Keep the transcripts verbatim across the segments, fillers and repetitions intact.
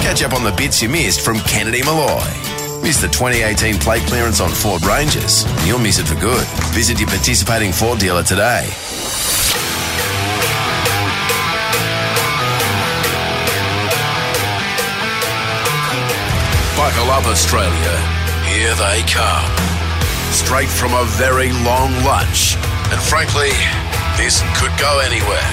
Catch up on the bits you missed from Kennedy Malloy. Miss the twenty eighteen plate clearance on Ford Rangers, and you'll miss it for good. Visit your participating Ford dealer today. Buckle up, Australia. Here they come. Straight from a very long lunch. And frankly, this could go anywhere.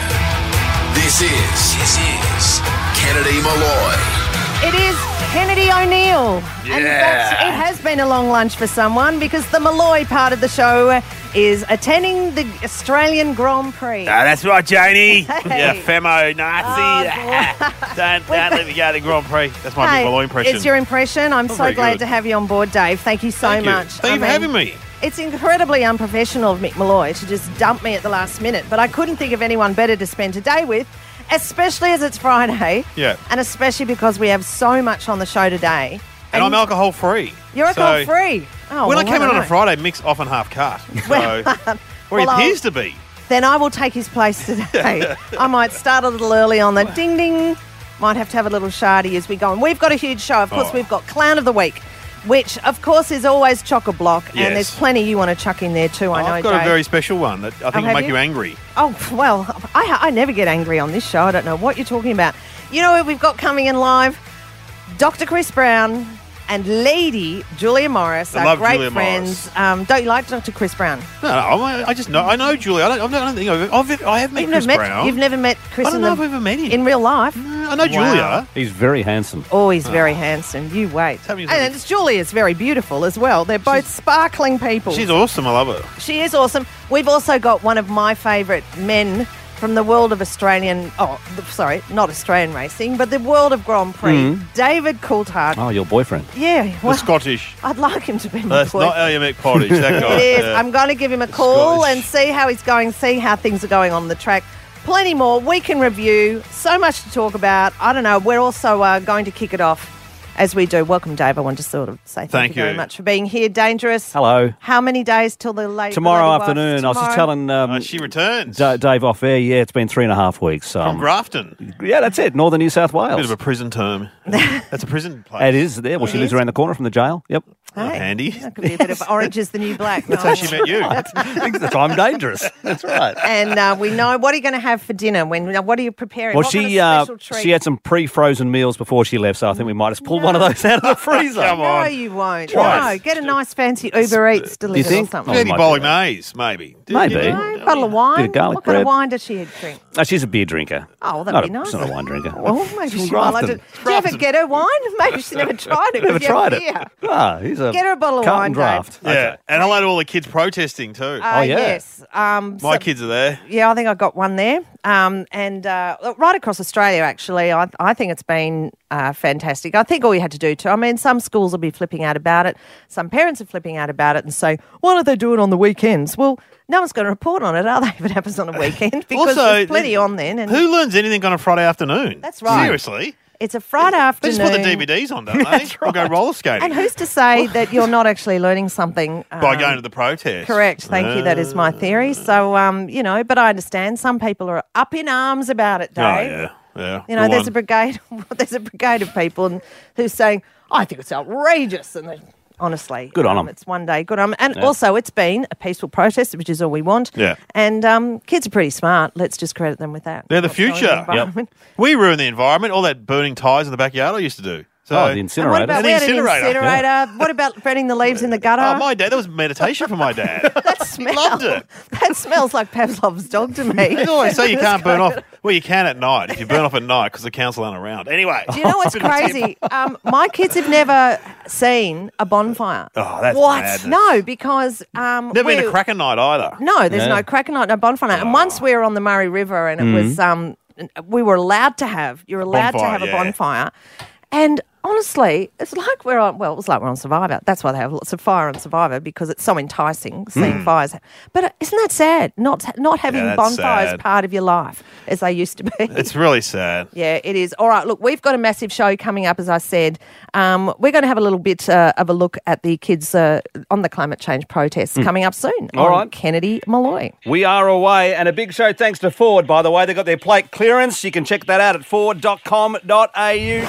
This is, this is Kennedy Malloy. It is Kennedy O'Neill. Yeah. And in fact, it has been a long lunch for someone because the Malloy part of the show is attending the Australian Grand Prix. Ah, that's right, Janie. Hey. You femo Nazi. Oh, don't don't let me go to the Grand Prix. That's my Hey, Mick Malloy impression. it's your impression. I'm Oh, so very glad good. to have you on board, Dave. Thank you so Thank you. much. Thank you I for mean, having me. It's incredibly unprofessional of Mick Malloy to just dump me at the last minute, but I couldn't think of anyone better to spend a day with, especially as it's Friday. Yeah. And especially because we have so much on the show today. And I'm alcohol free. You're alcohol free. Oh, when well, I came in don't on a know. Friday, Mick's often half cut. So, Well, or he well, I'll- appears to be. Then I will take his place today. I might start a little early on the ding ding. Might have to have a little shardy as we go on. We've got a huge show. Of course, Oh. we've got Clown of the Week, which, of course, is always chock-a-block. Yes. And there's plenty you want to chuck in there too, I know, I've got Dave. a very special one that I think will have make you? you angry. Oh, well, I, I never get angry on this show. I don't know what you're talking about. You know what we've got coming in live? Doctor Chris Brown and Lady Julia Morris I are love great Julia friends. Um, don't you like Doctor Chris Brown? No, no, I I just know. I know Julia. I don't, I don't think I've, I've, I have met You've Chris never Brown. met, you've never met Chris I don't in, know the, if I've ever met him. in real life? I know Wow. Julia. He's very handsome. Oh, he's very handsome. You wait. Tell me And something. it's Julia's very beautiful as well. They're both sparkling people. She's awesome. I love her. She is awesome. We've also got one of my favourite men from the world of Australian, oh, sorry, not Australian racing, but the world of Grand Prix, Mm. David Coulthard. Oh, your boyfriend. Yeah, The well, Scottish. I'd like him to be my That's boyfriend. not how you make porridge. That guy. It is. Yeah. I'm going to give him a call Scottish. and see how he's going, see how things are going on the track. Plenty more. We can review. So much to talk about. I don't know. We're also uh, going to kick it off as we do. Welcome, Dave. I want to sort of say thank, Thank you very you. much for being here. Dangerous. Hello. How many days till the late Tomorrow the lady afternoon. wife? I was just Tomorrow? telling um, Uh, she returns D- Dave off air. Yeah, it's been three and a half weeks. from Um, Grafton. yeah, that's it. Northern New South Bit of Wales. a prison term. That's a prison place. It is there. Well, she It lives is. around the corner from the jail. Yep. Not Hey, handy. That could be a bit of orange is the new black. That's how she met you. That's why I'm dangerous. That's right. And uh, we know, what are you going to have for dinner? When? What are you preparing? Well, what she kind of uh, special treat? she had some pre-frozen meals before she left, so I think we might just pull one of those out of the freezer. Come No, on. you won't. Try No, it. get a nice fancy Uber Eats delivered think? or something. Oh, Maybe might do bolognese, maybe. Maybe. You No, know? bottle of wine. Bit of garlic what kind of bread. wine does she drink? Uh, she's a beer drinker. Oh, well, that'd not be a, nice. She's not a wine drinker. Well, maybe She's she from might like Grafton. to. Do you ever get her wine? Maybe she's never tried it. Never because you have tried it. beer. Ah, he's a Get her a bottle of Carlton wine, Dave. draft. Yeah. Okay. And hello to all the kids protesting too. Uh, Oh, yeah. Yes. Um, My so- kids are there. Yeah, I think I got one there. Um, and uh, right across Australia, actually, I, I think it's been uh, fantastic. I think all you had to do too. I mean, some schools will be flipping out about it. Some parents are flipping out about it and say, why don't they do it on the weekends? Well, no one's going to report on it, are they, if it happens on a weekend? Because Also, there's plenty on then. And Who learns anything on a Friday afternoon? That's right. Seriously. it's a Friday They afternoon. just put the D V Ds on, don't they? That's Or go right. roller skating. And who's to say that you're not actually learning something? By um, going to the protest. Correct. Thank you. That is my theory. So, um, you know, but I understand some people are up in arms about it, Oh, Dave. yeah. Yeah. You know, Go there's on. a brigade. There's a brigade of people and, who's saying, "I think it's outrageous," and they, honestly, Good on um, 'em. It's one day, good on 'em. And Yeah. also, it's been a peaceful protest, which is all we want. Yeah. And um, kids are pretty smart. Let's just credit them with that. They're the What's going on in future. the environment. We ruin the environment. All that burning tyres in the backyard I used to do. So, Oh, the And what incinerator. about And we the had an incinerator. incinerator? What about burning the leaves in the gutter? Oh, my dad, that was meditation for my dad. that smell, loved it. That smells like Pavlov's dog to me. They always say you can't burn off. Well, you can at night if you burn off at night because the council aren't around. Anyway. Do you know what's Bit of a tip. crazy? Um, my kids have never seen a bonfire. Oh, that's what? madness. No, because um, Never been we're- a cracker night either. No, there's Yeah. no cracker night, no bonfire night. And once we were on the Murray River, and it was um, we were allowed to have. You're allowed to bonfire, have a yeah. bonfire, and honestly, it's like we're on. Well, it was like we're on Survivor. That's why they have lots of fire on Survivor because it's so enticing seeing fires. But uh, isn't that sad? Not not having Yeah, that's bonfires sad. part of your life as they used to be. It's really sad. Yeah, it is. All right, look, we've got a massive show coming up, as I said. Um, we're going to have a little bit uh, of a look at the kids uh, on the climate change protests coming up soon All on right. Kennedy Malloy. We are away, and a big show thanks to Ford, by the way. They've got their plate clearance. You can check that out at ford dot com dot a u.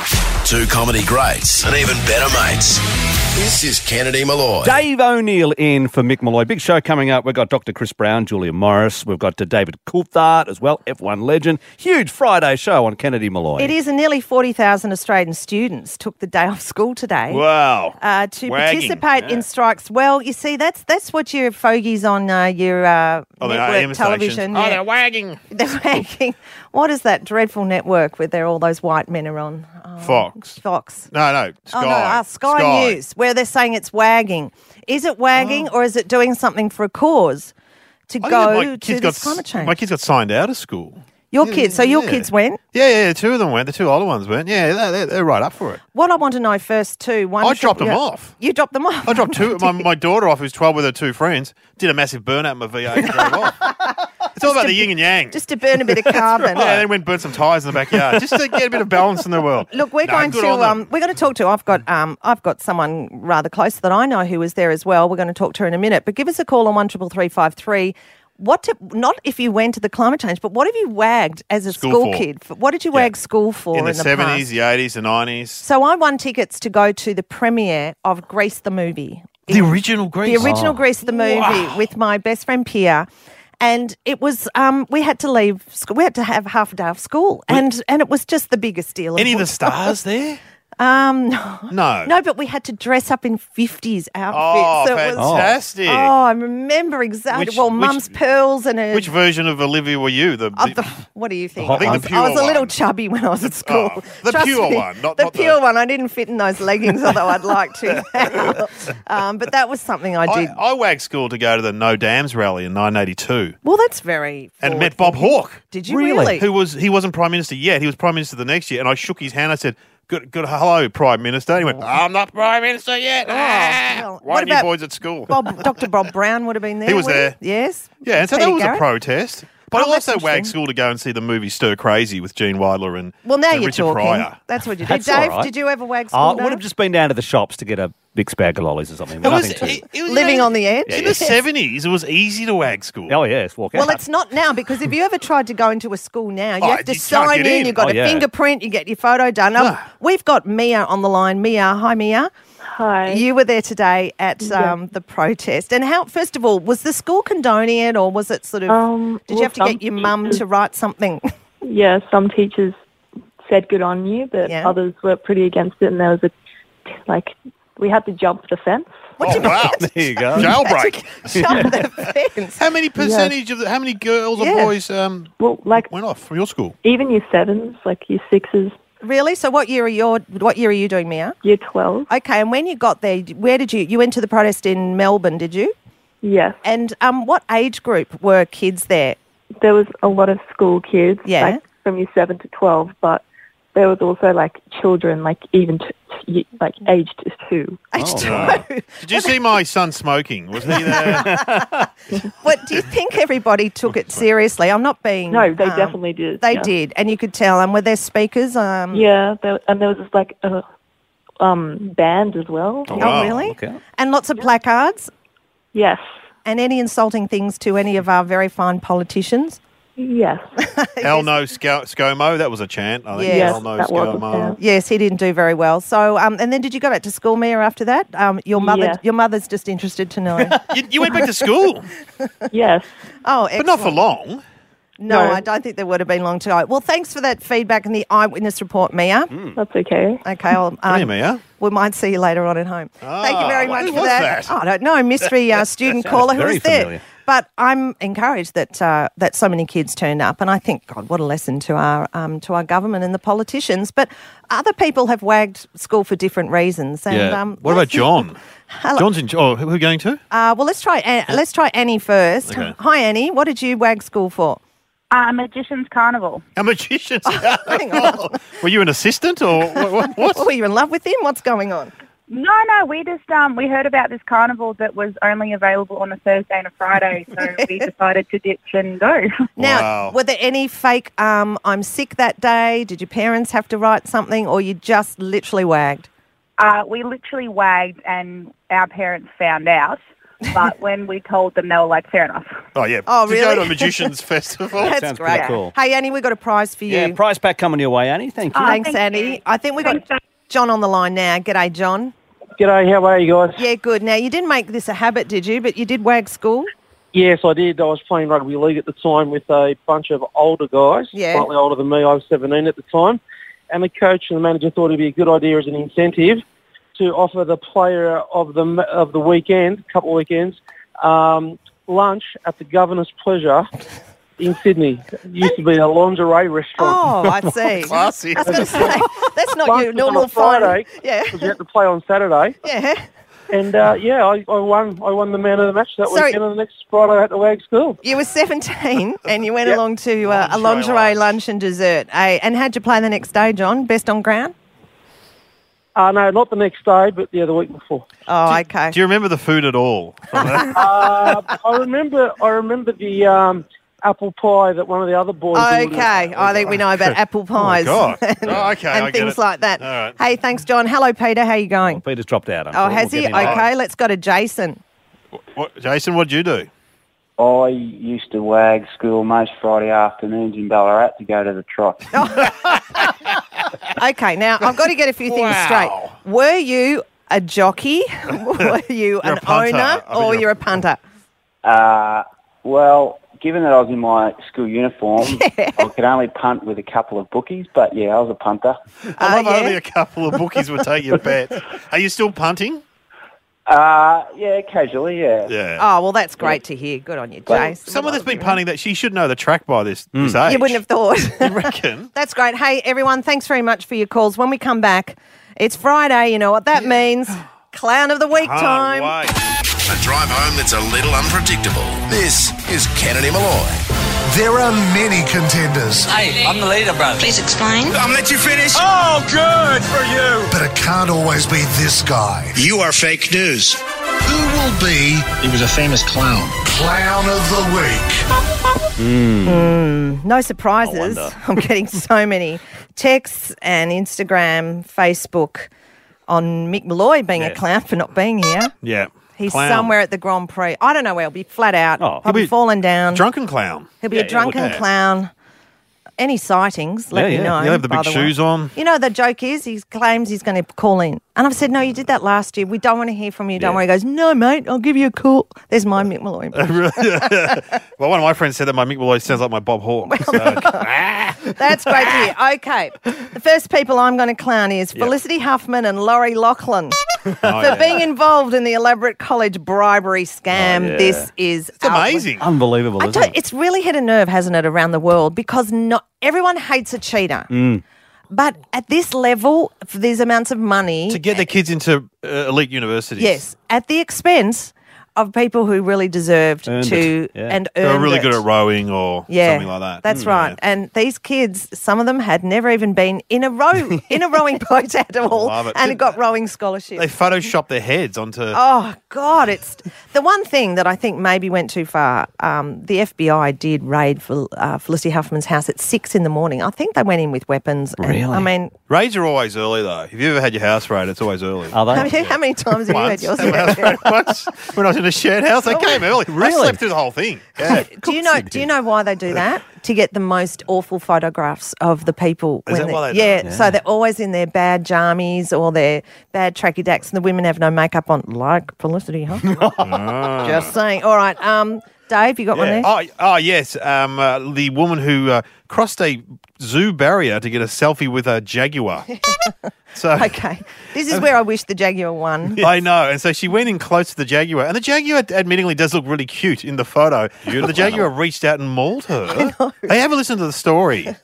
Two comedy greats and even better mates. This is Kennedy Malloy. Dave O'Neill in for Mick Malloy. Big show coming up. We've got Doctor Chris Brown, Julia Morris. We've got uh, David Coulthard as well, F one legend. Huge Friday show on Kennedy Malloy. It is, and nearly forty thousand Australian students took the day off school today. Wow. Uh, to Wagging. participate Yeah. in strikes. Well, you see, that's that's what your fogies on uh, your uh, Oh, the A network M television. stations. Oh, yeah. they're wagging. They're wagging. What is that dreadful network where there all those white men are on? Oh, Fox. Fox. No, no. Sky. Oh, no, uh, Sky, News, where they're saying it's wagging. Is it wagging or is it doing something for a cause to I go think my to kids this got, climate change? My kids got signed out of school. Your kids, so your yeah. kids went? Yeah, yeah, two of them went. The two older ones went. Yeah, they're, they're, they're right up for it. What I want to know first too. One I should- dropped them yeah. off. You dropped them off? I dropped two. my, my daughter off, who's twelve, with her two friends. Did a massive burnout in my V eight and drove off. It's all about the yin and yang. Just to burn a bit of carbon. Yeah, then went and burnt some tyres in the backyard just to get a bit of balance in the world. Look, we're No, going good to on them. um, we're going to talk to. I've got um, I've got someone rather close that I know who was there as well. We're going to talk to her in a minute. But give us a call on one triple three five three. What to, not if you went to the climate change, but what have you wagged as a School school, for. kid? For- What did you Yeah. wag school for in in the the seventies, past? the eighties, the nineties. So I won tickets to go to the premiere of Grease the movie. The original Grease. The original Grease the movie Wow. with my best friend Pia. And it was, um, we had to leave school. We had to have half a day off school. And and it was just the biggest deal. Any of the all. stars there? Um, no. No. No, but we had to dress up in fifties outfits. Oh, So it was- fantastic. oh, I remember exactly. Which- well, which- Mum's pearls and a. Which version of Olivia were you? The, of the, what do you think? I think I the was, pure I was a little one. chubby when I was at school. Oh, the Trust pure me, one, not- the not the- pure one. I didn't fit in those leggings, although I'd like to. now. um, but that was something I did. I, I wagged school to go to the No Dams rally in nineteen eighty-two well, that's very. and met Bob Hawke. Did you Really? really? Who was he wasn't Prime Minister yet. He was Prime Minister the next year, and I shook his hand. I said, "Good, good, hello, Prime Minister." And he went, "I'm not Prime Minister yet." Ah, well, why what aren't you about boys at school? Bob, Doctor Bob Brown would have been there. He was would there. Yes. Yeah, and so Peter that was Garrett. a protest. But Oh, I that's also wagged interesting. school to go and see the movie Stir Crazy with Gene Wilder and, Well, now and you're Richard talking. Pryor. That's what you did. That's Dave, all right. did you ever wag school? I would Dave? have just been down to the shops to get a big bag of lollies or something. It but was, Nothing too. it- it was, Living you know, on the edge. In the seventies, it was easy to wag school. Oh, yes, walk out. Well, it's not now because if you ever tried to go into a school now, you Oh, have to you can't sign get in. in. You've got Oh, a yeah. fingerprint. You get your photo done. Now, No. we've got Mia on the line. Mia, hi Mia. Hi. You were there today at um, the protest. And how? First of all, was the school condoning it, or was it sort of? Um, did you well, have to get some your mum teachers- to write something? Yeah, some teachers said good on you, but Yeah. others were pretty against it, and there was a, like, we had to jump the fence. What Oh, do you wow. There you go. Jailbreak. Jump the fence. How many percentage of the, how many girls or Yeah. boys um, Well, like, went off from your school? even year sevens, like year sixes, Really? So what year are you? What year are you doing, Mia? year twelve, Okay, and when you got there, where did you? You went to the protest in Melbourne, did you? yes. And um, what age group were kids there? There was a lot of school kids, Yeah. like, from year seven to twelve, but there was also, like, children, like, even, t- y- like, aged two. Age Oh, two. wow. Did you see my son smoking? Was he there? What do you think? Everybody took it seriously. I'm not being. No, they um, definitely did. They yeah. did, and you could tell. And were there speakers? Um, Yeah, there, and there was this, like, a um, band as well. Oh, Wow. really? Okay. And lots of placards, Yes. and any insulting things to any of our very fine politicians. Yes. Hell no, Sco- ScoMo. That was a chant. I think. Yes, Hell no, that was a ScoMo. chant. Yes, he didn't do very well. So, um, and then did you go back to school, Mia? After that, um, your mother, Yeah. your mother's just interested to know. You, you went back to school, Yes. Oh, but not for excellent. long. No, No. I don't think there would have been long to go. Well, thanks for that feedback and the eyewitness report, Mia. That's okay. Okay, I'll, um, Hey, Mia. we might see you later on at home. Thank you very Ah, much who for was that. that? Oh, I don't know, mystery uh, student caller who very was there. familiar. But I'm encouraged that uh, that so many kids turned up, and I think, God, what a lesson to our um, to our government and the politicians. But other people have wagged school for different reasons. And, Yeah. um, what about John? Hello. John's in. Oh, who are we going to? Uh, well, let's try An- let's try Annie first. Okay. Hi, Annie. What did you wag school for? Uh, Magician's Carnival. A magician. Hang on. Were you an assistant or what? what, what? Were you in love with him? What's going on? No, no, we just um we heard about this carnival that was only available on a Thursday and a Friday, so we decided to ditch and go. Now, Wow. were there any fake, um, I'm sick that day? Did your parents have to write something, or you just literally wagged? Uh, we literally wagged, and our parents found out. But when we told them, they were like, "Fair enough." Oh yeah. Oh, to go really? to a magician's festival. That's sounds great. pretty cool. Hey, Annie, we've got a prize for you. Yeah, prize pack coming your way, Annie. Thank you. Oh, Thanks, thank Annie. you. I think we got Thanks, Dave. John on the line now. G'day, John. G'day, how are you guys? Yeah, good. Now, you didn't make this a habit, did you? But you did WAG school? Yes, I did. I was playing rugby league at the time with a bunch of older guys, Yeah. slightly older than me. I was seventeen at the time. And the coach and the manager thought it'd be a good idea as an incentive to offer the player of the of the weekend, a couple of weekends, um, lunch at the Governor's Pleasure in Sydney. It used to be a lingerie restaurant. Oh, I see. Classy. I was going to say, that's not Lunch your was on normal a Friday fun. Yeah. because we had to play on Saturday. Yeah. And, uh, yeah, I, I won I won the man of the match that Sorry. weekend, and the next Friday I had to WAG school. You were seventeen and you went Yep. along to uh, a Lingerie lingerie lunch. lunch and dessert. Eh? And how'd you play the next day, John? Best on ground? Uh, no, not the next day, but yeah, the week before. Oh, okay. Do you remember the food at all? from that? Uh, I remember I remember the um, apple pie that one of the other boys ordered. Okay, I think we know about apple pies God. and, Oh, okay, and I get things it. like that. All right. Hey, thanks, John. Hello, Peter. How you going? Peter's dropped out. I'm Oh, sure. has We'll he? get him on. Okay, let's go to Jason. What, Jason, what'd you do? I used to WAG school most Friday afternoons in Ballarat to go to the trot. Okay, now I've got to get a few things Wow. straight. Were you a jockey? Were you You're an a punter. owner? I think Or you're- you're a punter? Uh, well, given that I was in my school uniform, I could only punt with a couple of bookies, but yeah, I was a punter. I love Uh, yeah? only a couple of bookies would take your bet. Are you still punting? Uh, yeah, casually, yeah. Yeah. Oh, well, that's great to hear. Good on you, Jason. Someone that's been punting that she should know the track by this, this age. You wouldn't have thought. You reckon? That's great. Hey, everyone, thanks very much for your calls. When we come back, it's Friday. You know what that means. Clown of the Week Can't time. wait. A drive home that's a little unpredictable. This is Kennedy Malloy. There are many contenders, Hey, I'm the leader, brother. Please explain. I'm let you finish. Oh, good for you. but it can't always be this guy. You are fake news. Who will be He was a famous clown. Clown of the Week? No surprises. wonder. I'm getting so many texts and Instagram, Facebook on Mick Malloy being a Yes. clown for not being here. Yeah. He's Clown. somewhere at the Grand Prix. I don't know where he'll be. Flat out. Oh, he'll probably be fallen down. Drunken clown. He'll be Yeah, a yeah, drunken look at it. clown. Any sightings, let Yeah, me yeah. know. He'll have the by big way. shoes on. You know, the joke is he claims he's going to call in. And I've said, no, you did that last year. We don't want to hear from you. Don't Yeah. worry. He goes, no, mate, I'll give you a call. There's my Mick Malloy. Well, one of my friends said that my Mick Malloy sounds like my Bob Hawke. So, That's great to hear. Okay. The first people I'm going to clown is Felicity Huffman and Laurie Loughlin oh, for yeah. being involved in the elaborate college bribery scam. Oh, yeah. This is It's amazing. Unbelievable, I isn't don't, it? it's really hit a nerve, hasn't it, around the world? Because not everyone hates a cheater. Mm. But at this level, for these amounts of money, To get their kids into uh, elite universities. yes, at the expense of people who really deserved Earned to it, yeah. and Who earned are really it. good at rowing or Yeah, something like that. That's Mm, right. yeah. And these kids, some of them had never even been in a row in a rowing boat at all, Love it. and Did- got rowing scholarships. They Photoshop their heads onto. Oh God! It's the one thing that I think maybe went too far. Um, the F B I did raid for uh, Felicity Huffman's house at six in the morning. I think they went in with weapons. and- Really? I mean, Raids are always early, though. If you ever had your house raided, it's always early. Are they? how many, how many times have Once. you had yours? Had my house raided once when I was in a shared house. They came early. I Really? slept through the whole thing. Yeah. Do you know? Do you know why they do that? To get the most awful photographs of the people. Is that they- why they do yeah, it? so they're always in their bad jammies or their bad tracky dacks, and the women have no makeup on, like Felicity Huffman. Just saying. All right, um, Dave, you got one there? Oh, oh yes. Um, uh, the woman who uh, crossed a zoo barrier to get a selfie with a jaguar. So Okay, this is where I wish the Jaguar won. I know, and so she went in close to the jaguar, and the jaguar, admittingly, does look really cute in the photo. But the jaguar reached out and mauled her. Hey, have a listen to the story.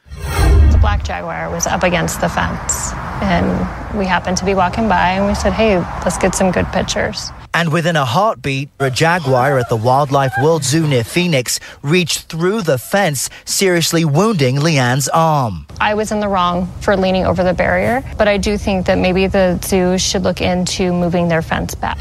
The black Jaguar was up against the fence, and we happened to be walking by, and we said, hey, let's get some good pictures. And within a heartbeat, a jaguar at the Wildlife World Zoo near Phoenix reached through the fence, seriously wounding Leanne's arm. I was in the wrong for leaning over the barrier, but I do think that maybe the zoo should look into moving their fence back.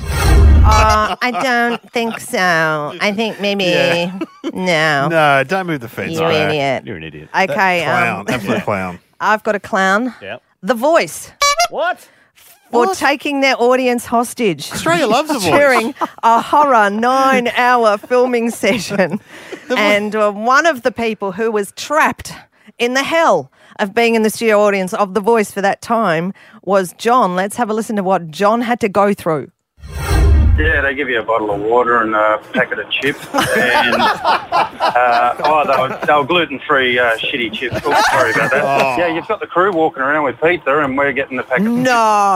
Uh, I don't think so. I think maybe Yeah. no. No, don't move the fence. You back. idiot. You're an idiot. Okay, Clown, um, absolute clown. I've got a clown. Yep. The Voice. What? For taking their audience hostage. Australia loves The Voice. During a horror nine-hour filming session. And uh, one of the people who was trapped in the hell of being in the studio audience of The Voice for that time was John. Let's have a listen to what John had to go through. Yeah, they give you a bottle of water and a packet of chips. And, uh, oh, they were, they were gluten-free uh, shitty chips. Oh, sorry about that. Oh. Yeah, you've got the crew walking around with pizza and we're getting the packet of No. chips.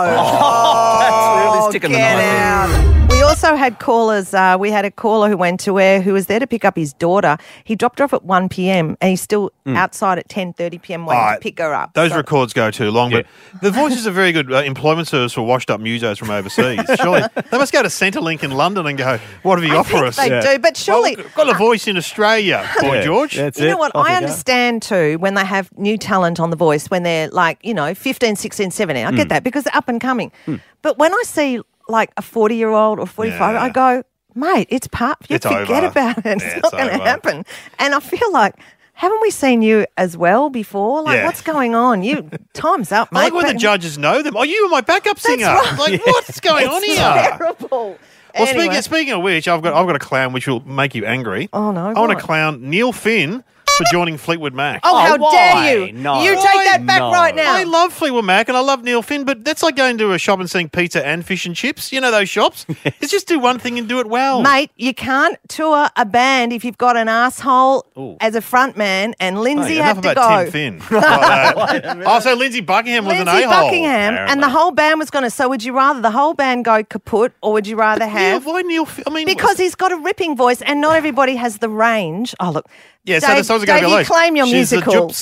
Oh, That's really sticking the get knife out. We also had callers. Uh, we had a caller who went to where who was there to pick up his daughter. He dropped her off at one p.m. and he's still outside at ten thirty p.m. waiting Oh, to pick her up. Those So- records go too long, but The Voice is a very good uh, employment service for washed-up musos from overseas. Surely they must go to Centrelink in London and go, what have you I offer think us? they do, but surely- Well, we've got a voice in Australia, Boy Yeah, George. that's You it. know what? Off I you go. understand too when they have new talent on The Voice, when they're like, you know, fifteen, sixteen, seventeen. I Hmm. get that because they're up and coming. But when I see like a forty-year-old or forty-five, Yeah. I go, mate, it's part. You It's forget over. about it. It's Yeah, not it's going to over. happen. And I feel like, haven't we seen you as well before? Like, Yeah. what's going on? You Time's up, mate. I like when the But- judges know them. Oh, you were my backup singer. right. Like, what's going on It's here? terrible. Well, Anyway. speaking, speaking of which, I've got I've got a clown which will make you angry. Oh, no, I want what? to clown Neil Finn for joining Fleetwood Mac. Oh, how why? dare you? No. You Why? take that back No. right now. I love Fleetwood Mac and I love Neil Finn, but that's like going to a shop and seeing pizza and fish and chips. You know those shops? It's just do one thing and do it well. Mate, you can't tour a band if you've got an asshole as a front man, and Lindsay Hey, had enough to about go. Tim Finn. Like that. Oh, so Lindsay Buckingham was Lindsay an a-hole. Buckingham, and the whole band was going to. So, would you rather the whole band go kaput, or would you rather have? Yeah, why Neil Finn? I mean, Because he's got a ripping voice, and not everybody has the range. Oh, look. yeah, so Dave, the songs are going to Dave, be you like, claim your she's musical. a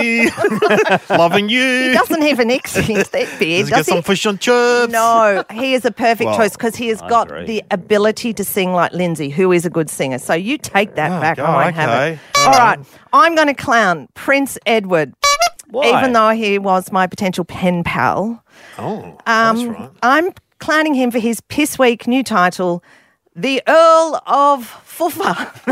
gypsy, loving you. He doesn't even exist that beard, Does he get does he? some fish and chips? No, he is a perfect Well, choice because he has I got agree. the ability to sing like Lindsay, who is a good singer. So you take that Oh, back. God, I won't have okay. it. All All right. right. I'm going to clown Prince Edward, Why? even though he was my potential pen pal. Oh, Um, that's right. I'm clowning him for his Piss Week new title, The Earl of Fuffa.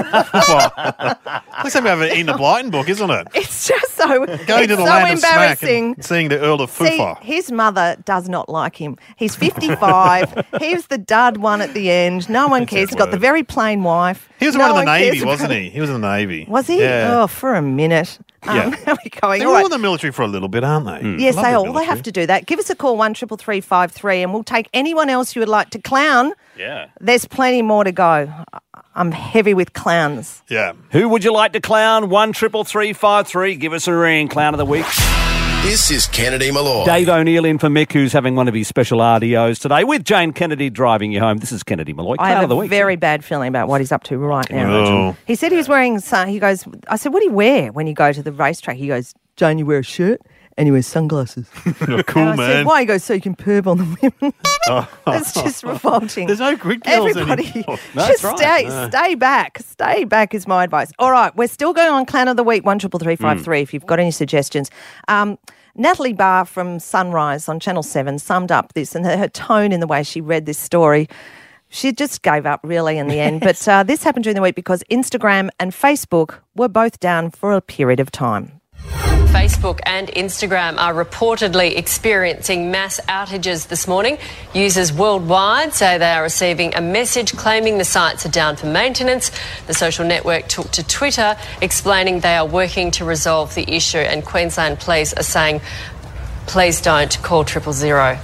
Looks like we have an Enid Blyton book, isn't it? It's just so, Going it's to the so land of smack embarrassing. and seeing the Earl of See, Fufa. his mother does not like him. He's fifty-five. He was the dud one at the end. No one cares. He's got the word. very plain wife. He was No one in the one Navy, cares wasn't about- he? He was in the Navy. Was he? Yeah. Oh, for a minute. Um, Yeah. How are we going? They're All all right. in the military for a little bit, aren't they? Yes, Love they the all. They military. have to do that. Give us a call, one triple three five three, and we'll take anyone else you would like to clown. Yeah. There's plenty more to go. I'm heavy with clowns. Yeah. Who would you like to clown? One triple three five three. Give us a ring. Clown of the week. This is Kennedy Malloy. Dave O'Neill in for Mick, who's having one of his special R D Os today with Jane Kennedy driving you home. This is Kennedy Malloy. I Clown have of the a week. very bad feeling about what he's up to right now. Oh. He said he was wearing, some- he goes, I said, what do you wear when you go to the racetrack? He goes, Jane, you wear a shirt and you wear sunglasses. You're cool, and I man. said, why? He goes, so you can perv on the women. Oh. It's just revolting. There's no grid girls Everybody, anymore. just That's right. stay, Yeah. stay back. Stay back is my advice. All right, we're still going on Clown of the Week, one triple three five three. If you've got any suggestions, um, Natalie Barr from Sunrise on Channel Seven summed up this, and her, her tone in the way she read this story. She just gave up really in the end. But uh, this happened during the week because Instagram and Facebook were both down for a period of time. Facebook and Instagram are reportedly experiencing mass outages this morning. Users worldwide say they are receiving a message claiming the sites are down for maintenance. The social network took to Twitter explaining they are working to resolve the issue, and Queensland Police are saying, please don't call triple zero.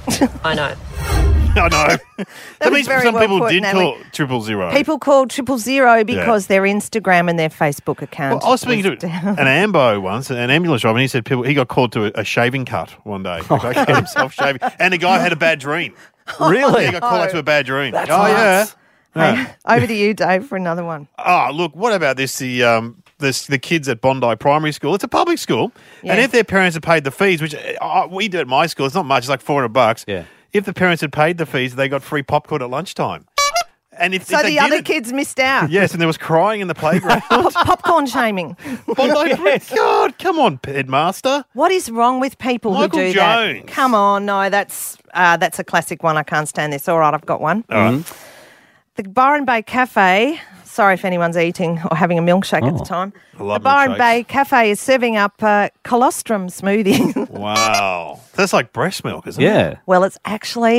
I know. I know. That, was means very some well people put, did Natalie. call triple zero. People called triple zero because their Instagram and their Facebook account. Well, I was speaking was to down. an ambo once, an ambulance driver, and he said people he got called to a, a shaving cut one day. Oh, Like, he got himself shaving, and the guy had a bad dream. Really? He got called out to a bad dream. That's oh yeah. Hey, Yeah. over to you, Dave, for another one. Oh, look, what about this? The um, this, the kids at Bondi Primary School. It's a public school, and Yeah. if their parents had paid the fees, which uh, we did at my school, it's not much. It's like four hundred bucks. Yeah. If the parents had paid the fees, they got free popcorn at lunchtime. And if, So if they the other didn't- kids missed out. yes, and there was crying in the playground. Pop- popcorn shaming. Bondi, God, come on, headmaster. What is wrong with people Michael who do Jones. that? Come on, no, that's uh, that's a classic one. I can't stand this. All right, I've got one. All right. The Byron Bay Cafe. Sorry if anyone's eating or having a milkshake at the time. I love the Byron milkshakes. Bay Cafe is serving up uh, colostrum smoothie. Wow. That's like breast milk, isn't it? Yeah. Well, it's actually that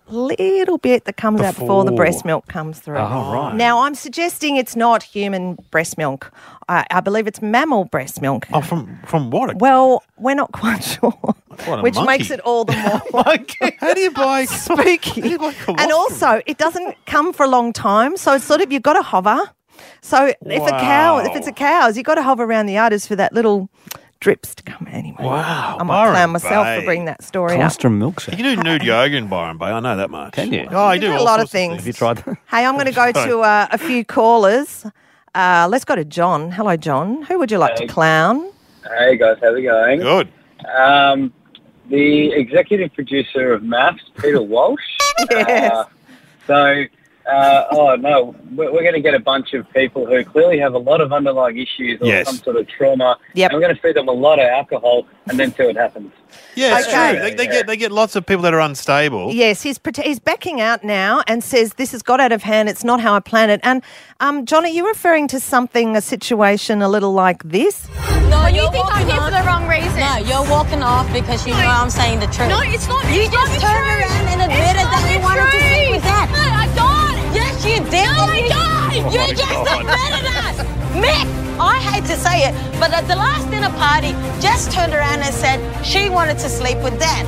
little bit that comes out before the Before. breast milk comes through. Oh, right. Now, I'm suggesting it's not human breast milk. I, I believe it's mammal breast milk. Oh, from from what? Well, we're not quite sure, What, a which monkey? makes it all the more How do you buy spooky. buy colostrum? And also, it doesn't come for a long time, so it's sort of you've got to hover. So if a cow, if it's a cow's, you've got to hover around the udders for that little drips to come. Anyway, Wow, I'm a Byron clown myself Bay. for bringing that story up. Colostrum milkshake. You can do nude yoga in Byron Bay. I know that much. Can you? Oh, I You do do a all lot of sorts things. Have you tried that? Hey, I'm going to go to uh, a few callers. Uh, let's go to John. Hello, John. Who would you like to clown? Hey guys, how's it going? Good. Um, the executive producer of Maths, Peter Walsh. Yes. Uh, so, uh, oh no, we're, we're going to get a bunch of people who clearly have a lot of underlying issues or Yes. some sort of trauma. Yep. And we're going to feed them a lot of alcohol and then see what happens. Yeah, it's Okay. true. They, they get they get lots of people that are unstable. Yes, he's prote- he's backing out now and says this has got out of hand. It's not how I planned it. And um, John, are you referring to something, a situation a little like this? No, you you're think I'm walking here off- for the wrong reason? No, you're walking off because you know I'm saying the truth. No, it's not. You it's just not the turned truth. around and It's admitted not that you the wanted to sleep truth. with that. No, I don't. Yes, you did. No, I You- don't. You Oh, my just God. admitted it. Mick, I hate to say it, but at the last dinner party, Jess turned around and said she wanted to sleep with Dan.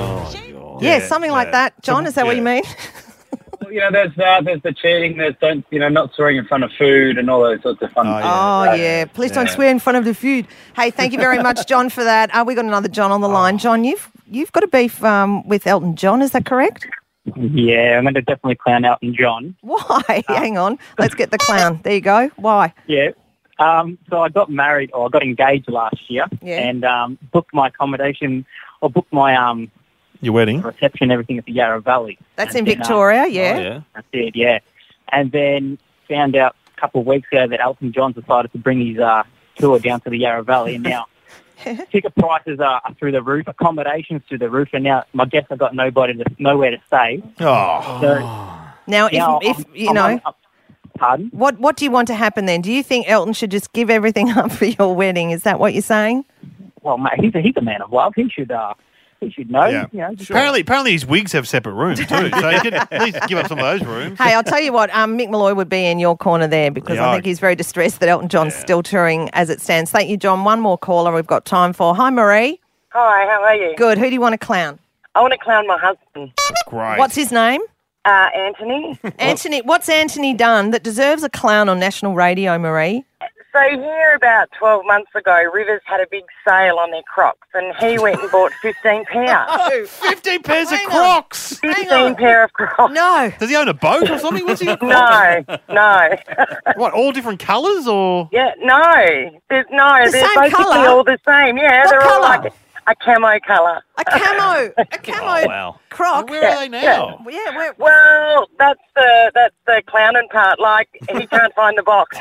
Yeah, something like that. John, is that what you mean? Well, you know, there's that, there's the cheating, there's don't, you know, not swearing in front of food and all those sorts of fun things. Oh, yeah. Please don't Yeah. swear in front of the food. Hey, thank you very much, John, for that. Uh, we got another John on the line. John, you've you've got a beef um, with Elton John. Is that correct? Yeah, I'm going to definitely clown Elton John. Why? Hang on. Let's get the clown. There you go. Why? Yeah. Um, so I got married, or I got engaged last year, Yeah. and um, booked my accommodation, or booked my um, Your wedding? reception, everything at the Yarra Valley. That's And in then, uh, Victoria, yeah. I did, yeah. And then found out a couple of weeks ago that Elton John decided to bring his uh, tour down to the Yarra Valley, and now ticket prices are are through the roof, accommodations through the roof, and now my guests have got nobody, to, nowhere to stay. Oh. So, Now, if, now if I'm- you I'm- know, I'm- pardon? what what do you want to happen then? Do you think Elton should just give everything up for your wedding? Is that what you're saying? Well, mate, he's a, he's a man of love. He should uh, he should know. Yeah. You know, just- Apparently, apparently his wigs have separate rooms too, so you could at least give up some of those rooms. Hey, I'll tell you what, um, Mick Malloy would be in your corner there because Yeah, I I- think he's very distressed that Elton John's still touring as it stands. Thank you, John. One more caller we've got time for. Hi, Marie. Hi, how are you? Good. Who do you want to clown? I want to clown my husband. Great. What's his name? Uh, Anthony. Anthony. What's Anthony done that deserves a clown on national radio, Marie? So here about twelve months ago, Rivers had a big sale on their Crocs and he went and bought fifteen pair. Oh, fifteen pairs of Crocs. fifteen pair of Crocs. No. Does he own a boat or something? What's he got? No, no. What, all different colours or? Yeah, no. There's no. The they're same basically colour? all the same. Yeah, What they're all colour? like a camo colour. A camo. A camo Oh, wow. croc. Where are they now? Yeah, where, Well, that's the that's the clowning part. Like he can't find the box.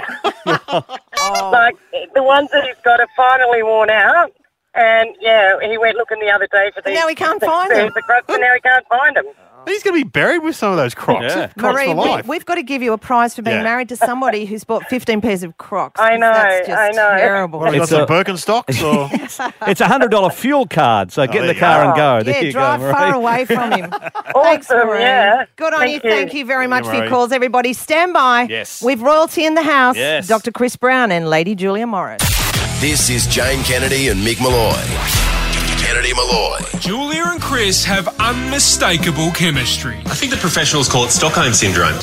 Oh. Like the ones that he's got are finally worn out. And yeah, he went looking the other day for these. now he can't the, find the, them. The Crocs, and now he can't find them. He's going to be buried with some of those Crocs. Yeah. Crocs Marie, for we, life. we've got to give you a prize for being Yeah. married to somebody who's bought fifteen pairs of Crocs. I know, That's just I know. terrible. What, have you got It's some a- Birkenstocks or? It's a hundred dollar fuel card, so get in there the you car go. and go. There Yeah, you drive go, far Marie. away from him. Thanks, Awesome, Marie. yeah. Good on Thank you. you. Thank you very much you, for your Marie. calls, everybody. Stand by. Yes. We've royalty in the house. Yes. Doctor Chris Brown and Lady Julia Morris. This is Jane Kennedy and Mick Malloy. Kennedy Malloy. Julia and Chris have unmistakable chemistry. I think the professionals call it Stockholm Syndrome.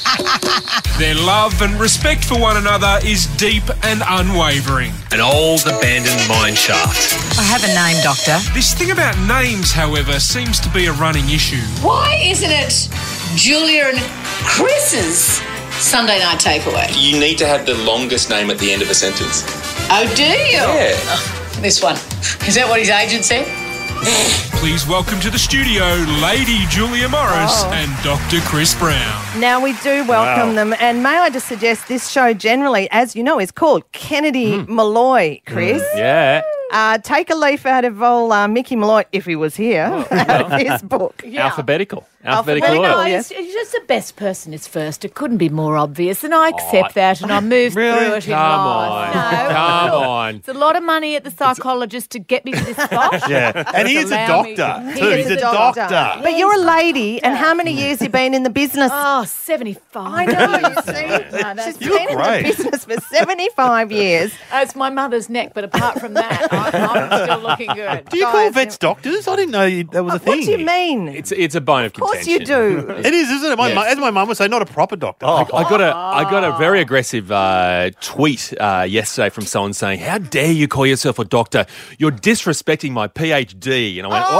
Their love and respect for one another is deep and unwavering. An old abandoned mine shaft. I have a name, Doctor. This thing about names, however, seems to be a running issue. Why isn't it Julia and Chris's Sunday night takeaway? You need to have the longest name at the end of a sentence. Oh, do you? Yeah. Oh, this one. Is that what his agent said? Please welcome to the studio Lady Julia Morris Oh. and Doctor Chris Brown. Now, we do welcome Wow. them. And may I just suggest this show generally, as you know, is called Kennedy Malloy, Chris. Yeah. uh, take a leaf out of old uh, Mickey Malloy, if he was here, out of his book. Alphabetical. Alphabetical Alphabetical, order. yes. It's, it's just the best person is first. It couldn't be more obvious, and I accept that, and I move Really? through it in Come life. on. No. Come on. It's a lot of money at the psychologist to get me to this spot. Yeah, and he is a Allow me- doctor, He too. is He's a doctor. But you're a lady, and how many years you been in the business? Oh, seventy-five. I know, you see. No, that's She's been in the business for seventy-five years. Oh, it's my mother's neck, but apart from that, I'm, I'm still looking good. Do you call vets doctors? I didn't know you, that was a thing. What do you mean? It's it's a bone of, Of course contention. you do. It is, isn't it? My Yes. mu- as my mum would say, not a proper doctor. I, I got a I got a very aggressive uh, tweet uh, yesterday from someone saying, "How dare you call yourself a doctor? You're disrespecting my PhD." And I went, "Oh,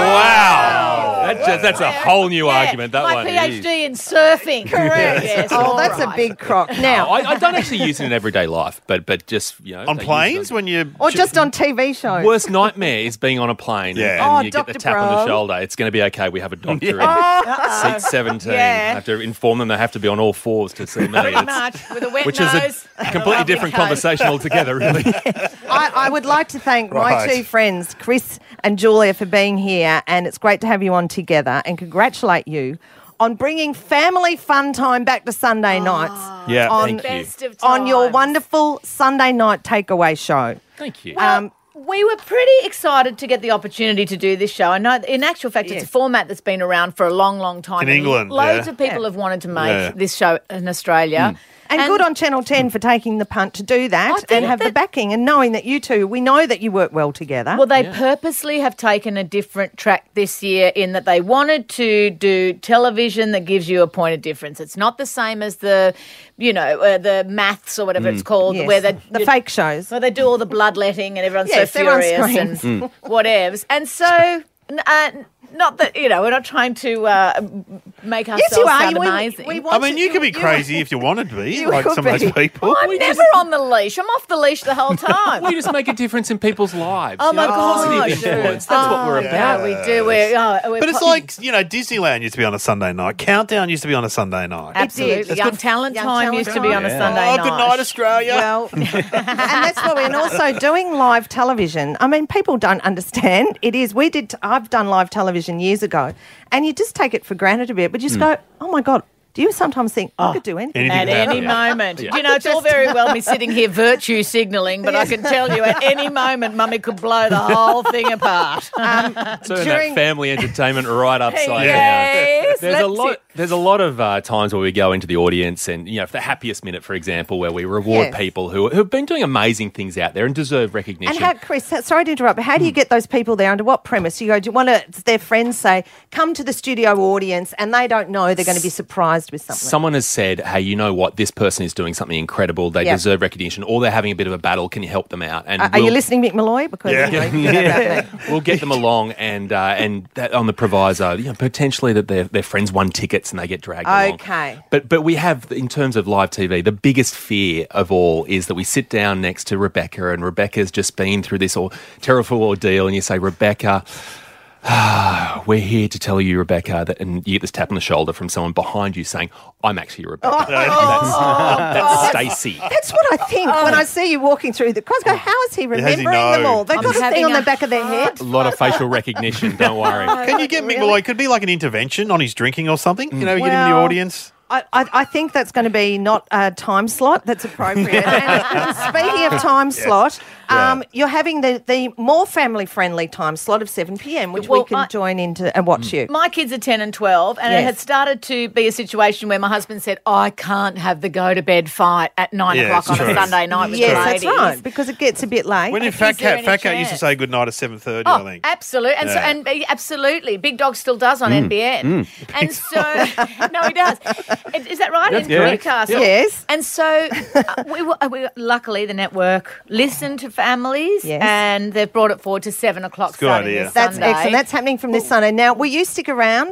wow, that just, that's a whole new argument." That my one PhD is. in surfing. Correct. Yes, oh, all that's a right. big crock. No, Now, I, I don't actually use it in everyday life, but but just you know On they use planes them. when you... or just on T V shows. Worst nightmare is being on a plane Yeah. and, Oh, and you get the Doctor tap on the Bro. shoulder. It's going to be okay. We have a doctor in Oh. seat seventeen. Yeah. I have to inform them they have to be on all fours to see me. Pretty It's- much, with a wet which nose. is a and completely lovely different coat. conversation altogether, really. I, I would like to thank my Right. two friends, Chris and Julia, for being here, and it's great to have you on together, and congratulate you on bringing family fun time back to Sunday nights. Yeah, on, thank you. Best of on your times. wonderful Sunday night takeaway show. Thank you. Um, We were pretty excited to get the opportunity to do this show. I know, in actual fact, Yes. it's a format that's been around for a long, long time. In And England, loads yeah. of people Yeah. have wanted to make Yeah. this show in Australia. And, good on Channel ten for taking the punt to do I that think and have the that- backing and knowing that you two, we know that you work well together. Well, they purposely have taken a different track this year in that they wanted to do television that gives you a point of difference. It's not the same as the, you know, uh, the maths or whatever it's called, Yes. where they the fake shows. where they do all the bloodletting and everyone's Yes, so everyone furious screams. and whatevs. And so, n- uh, not that, you know, we're not trying to uh, make ourselves Yes, you are. sound We- amazing. we I want mean, to- you could be you- crazy if you wanted to be, you like could some of be. those people. I'm never on the leash. I'm off the leash the whole time. We just make a difference in people's lives. Oh, you my know, gosh. positive influence. That's what we're Oh, about. yeah, we do. We're, oh, we're But it's po- like, you know, Disneyland used to be on a Sunday night. Countdown used to be on a Sunday night. Absolutely. did. Young Talent Young Time Talent used to be on a Time. Sunday Oh, night. good night, Australia. Well, and that's what we're and also doing live television. I mean, people don't understand. It is. We did. I've done live television years ago, and you just take it for granted a bit, but you just go, "Oh my god." Do you sometimes think I could do anything? Anything At can any happen. moment. Yeah. You know, it's all very well me sitting here virtue signalling, but I can tell you at any moment Mummy could blow the whole thing apart. Um, Turn during- that family entertainment right upside Yes, down. There's a that's lot. it. There's a lot of uh, times where we go into the audience, and you know, for the happiest minute, for example, where we reward Yes. people who who've been doing amazing things out there and deserve recognition. And how, Chris, sorry to interrupt, but how do you get those people there? Under what premise? You go, do you want to, their friends say, come to the studio audience, and they don't know they're going to be surprised with something. Someone has said, hey, you know what? This person is doing something incredible. They Yep. deserve recognition, or they're having a bit of a battle. Can you help them out? And Are, are you we'll- listening, Mick Malloy? Because Yeah. you know, you know about me. we'll get them along, and uh, and that on the proviso, you know, potentially that their their friends won tickets and they get dragged along. Okay. But but we have, in terms of live T V, the biggest fear of all is that we sit down next to Rebecca, and Rebecca's just been through this all terrible ordeal, and you say, Rebecca, ah, we're here to tell you, Rebecca, that, and you get this tap on the shoulder from someone behind you saying, I'm actually Rebecca. that's that's Stacey. That's what I think when I see you walking through the crowds. Go, how is he he remembering know? them all? They've I'm got a thing having on the a back of their head. A lot of facial recognition, don't worry. Can you get Mick Malloy? Could be like an intervention on his drinking or something. You know, you get him in the Well, audience. I, I, I think that's going to be not a time slot that's appropriate. and, and speaking of time slot, um, you're having the, the more family-friendly time slot of seven p.m, which Well, we can I- join into and watch you. My kids are ten and twelve, and Yes. it had started to be a situation where my husband said, I can't have the go-to-bed fight at nine Yeah, o'clock on that's a true. Sunday night with yes, the that's ladies. right, because it gets a bit late. When in Is Fat there Cat, any Fat Cat used to chance? say goodnight at seven thirty, I Oh, think. absolutely, and so Yeah. and uh, absolutely, Big Dog still does on N B N, and so no, he does. Is is that right? In Yeah. Newcastle, Yes. And so uh, we, were, we luckily the network listened to families, Yes. and they've brought it forward to seven o'clock It's a good starting idea. this That's Sunday. excellent. That's happening from this Sunday. Now, will you stick around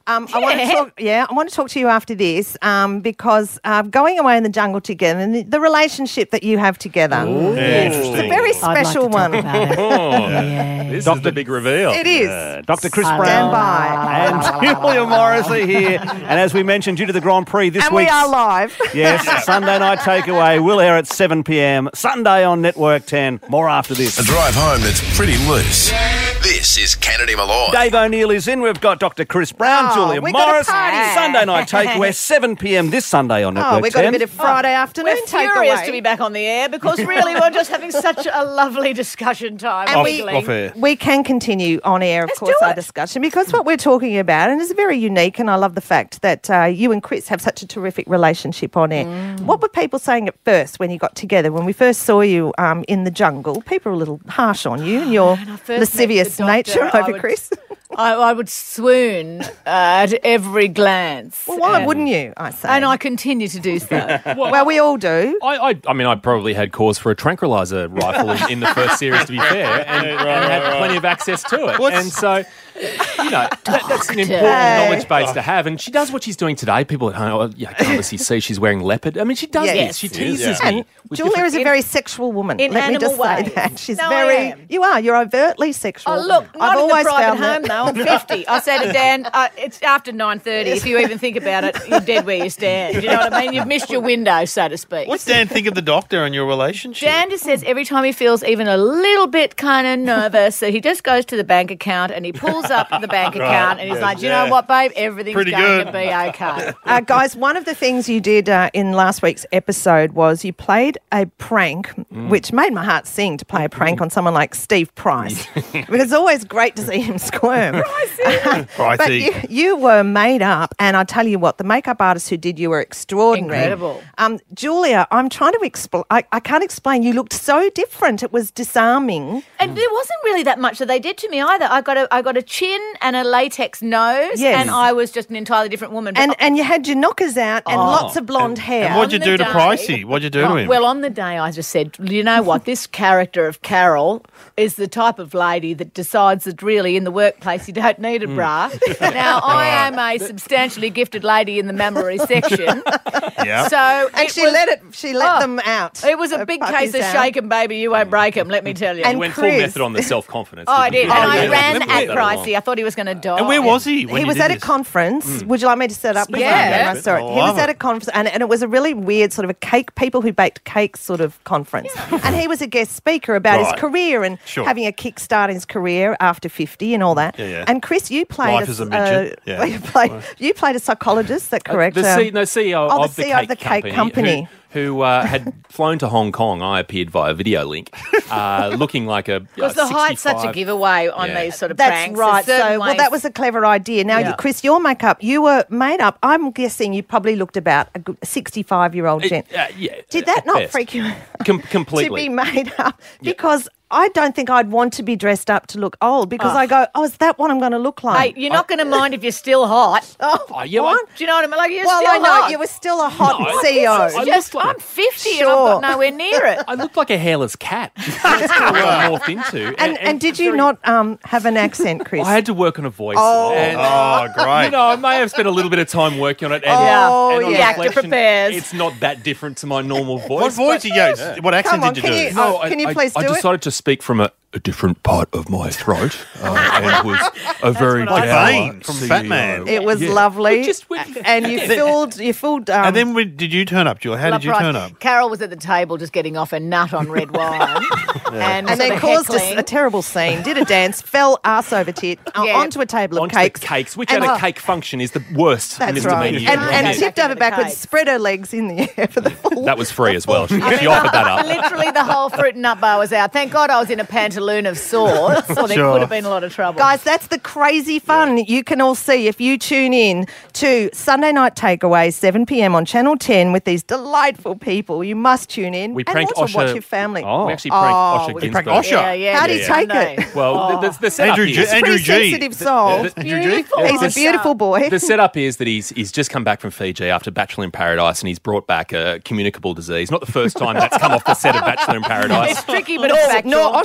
Um, I want to talk. Yeah, I want to talk to you after this um, because uh, going away in the jungle together and the, the relationship that you have together. Ooh. Yeah, interesting. It's a very special I'd like to one. talk about it. Oh, Yeah. this is the big reveal. It is. Uh, Doctor Chris Stand Brown by. and Julia Morris are here. And as we mentioned, due to the Grand Prix this And week. we are live. Yes, Sunday Night Takeaway will air at seven p.m. Sunday on Network ten. More after this. A drive home that's pretty loose. This is Kennedy Malloy. Dave O'Neill is in. We've got Doctor Chris Brown, Oh, Julia we got a Morris. party. Sunday Night Takeaway, seven p.m. this Sunday on Network Oh, we got ten. a bit of Friday afternoon We're furious takeaway. to be back on the air because really we're just having such a lovely discussion time. And off, we- off air. We can continue on air, of Let's course, do our it. discussion because what we're talking about, and it's very unique, and I love the fact that uh, you and Chris have such a terrific relationship on air. Mm. What were people saying at first when you got together? When we first saw you um, in the jungle, people were a little harsh on you and your When I first met lascivious the doctor, nature I over would- Chris. I, I would swoon uh, at every glance. Well, why And- wouldn't you, I say? And I continue to do so. well, we all do. I, I, I mean, I probably had cause for a tranquilizer rifle in, in the first series, to be fair, and, and had plenty of access to it. And so, you know, that, that's an important knowledge base to have. And she does what she's doing today. People at home, you know, can obviously see she's wearing leopard. I mean, she does Yes. this. She teases And me. with Julia different- is a very sexual woman. in Let me just animal say ways. that. She's No, I very. am. You are. You're overtly sexual. Oh, look, not I've in always the private found home, that. though. I'm fifty. I say to Dan, uh, it's after nine thirty. If you even think about it, you're dead where you stand. Do you know what I mean? You've missed your window, so to speak. What's Dan think of the doctor and your relationship? Dan just says every time he feels even a little bit kind of nervous, so he just goes to the bank account and he pulls up the bank Right, account and he's yes, like, "Do you yeah. know what, babe? Everything's Pretty going good." to be okay." Uh, guys, one of the things you did uh, in last week's episode was you played a prank, which made my heart sing to play a prank on someone like Steve Price. Because it's always great to see him squirm. but Pricey. you, you were made up, and I tell you what, the makeup artists who did you were extraordinary. Incredible. Um, Julia, I'm trying to explain. I, I can't explain. You looked so different. It was disarming. And there wasn't really that much that they did to me either. I got a I got a chin and a latex nose, Yes. and I was just an entirely different woman. But And and you had your knockers out and Oh. lots of blonde hair. And what'd you on do the to day- Pricey? What'd you do to Oh, him? Well, on the day, I just said, you know what? This character of Carol is the type of lady that decides that really in the workplace you don't need a Hmm. bra. Now, I am a substantially gifted lady in the mammary section. yeah. So and it she was- let it. She let Oh, them out. It was a Her big puppies case of out. shake 'em, baby. You won't break 'em, let me tell you. And You went Chris- full method on the self-confidence. Oh, I didn't did. you? And Oh, I yeah. ran Let me at put that along. Pricey. I thought he was going to die. and where was he when He you was did at a this? conference. Would you like me to set up? with Yeah. you? Sorry. Oh, He was love at it. a conference, and, and it was a really weird sort of a cake, people who baked cakes sort of conference. And he was a guest speaker about Right. his career and Sure. having a kickstart in his career after fifty and all that. Yeah, yeah. And Chris, you played Life a, as a midget. uh, Yeah. you, played, you played a psychologist. Is that correct? The, Um, C, no, C E O oh, the of the, C E O cake of the cake company, company. who, who uh, had flown to Hong Kong. I appeared via video link, uh, looking like a Because the height's such a sixty-five giveaway on Yeah. these sort of That's pranks. right. There's So, certain well, ways- that was a clever idea. Now, Yeah. you, Chris, your makeup, you were made up. I'm guessing you probably looked about a good sixty-five-year-old gent. Uh, yeah, Did at that not best. freak you out? Com- To completely. be made up? Because I don't think I'd want to be dressed up to look old because I go, oh, is that what I'm going to look like? Hey, you're not going to mind if you're still hot. Oh, Oh, yeah, what? Do you know what I mean? Like, you're Well, still I know hot. you were still a hot No, C E O. I It's just, looked like I'm fifty Sure. and I've got nowhere near it. I looked like a hairless cat. That's kind of what I morphed into. And, and did you very- not um, have an accent, Chris? I had to work on a voice. Oh. and, Oh, great. You know, I may have spent a little bit of time working on it. And, Oh, and on yeah. The actor reflection, prepares. It's not that different to my normal voice. What voice did you go? What accent Come on, did you can do? you- No, Oh, I, can you I- please I do it? decided to speak from a, a different part of my throat, uh, and was a very what I Like dour Bane from C E O. Batman. It was Yeah. lovely. Just with- and you fooled, you fooled. Um, and then when did you turn up, Julia? How did you Right. turn up? Carol was at the table just getting off a nut on red wine. And, and sort then of caused heckling. us a terrible scene. Did a dance, fell ass over tit uh, Yeah. onto a table of Onto cakes. the cakes, which And- at oh, a cake function is the worst That's misdemeanor right. you And, can and do. tipped over the backwards, cakes. spread her legs in the air for the full. That was free as well. She, I she mean, offered that up. Literally the whole fruit and nut bar was out. Thank God I was in a pantaloon of sorts, or there Sure. could have been a lot of trouble. Guys, that's the crazy fun you can all see if you tune in to Sunday Night Takeaway, seven p.m. on Channel ten with these delightful people. You must tune in. We and pranked also Osher- watch your family. Oh. We actually pranked Oh, Osher we Ginsburg. pranked Osher? Yeah, yeah. How do you yeah, take yeah. it? Well, the, the, the setup Andrew is... G. Andrew Pretty G. sensitive soul. Andrew G. Beautiful. He's a beautiful boy. The setup is that he's he's just come back from Fiji after Bachelor in Paradise, and he's brought back a communicable disease. Not the first time that's come off the set of Bachelor in Paradise. It's tricky, but No, it's factual. no, Osher. No,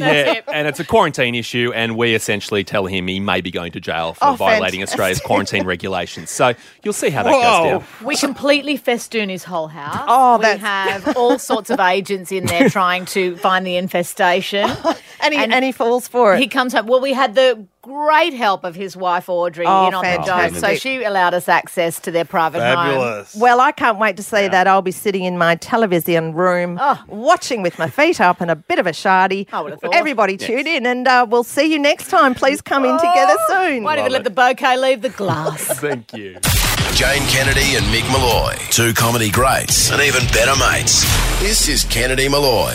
Yeah, tip. and it's a quarantine issue, and we essentially tell him he may be going to jail for Oh, violating fantastic. Australia's quarantine regulations. So you'll see how that Whoa. goes down. We completely festoon his whole house. Oh, we that's- have all sorts of agents in there trying to find the infestation. And he, and, he falls for it. He comes home. Well, we had the great help of his wife Audrey Oh, in on the dose, fantastic. so she allowed us access to their private home. Fabulous. Well, I can't wait to see that. I'll be sitting in my television room Oh. watching with my feet up and a bit of a shardy. I would have thought. Everybody tune in and uh, we'll see you next time. Please come in together soon. Won't even let the bouquet leave the glass. Thank you. Jane Kennedy and Mick Malloy, two comedy greats and even better mates. This is Kennedy Malloy.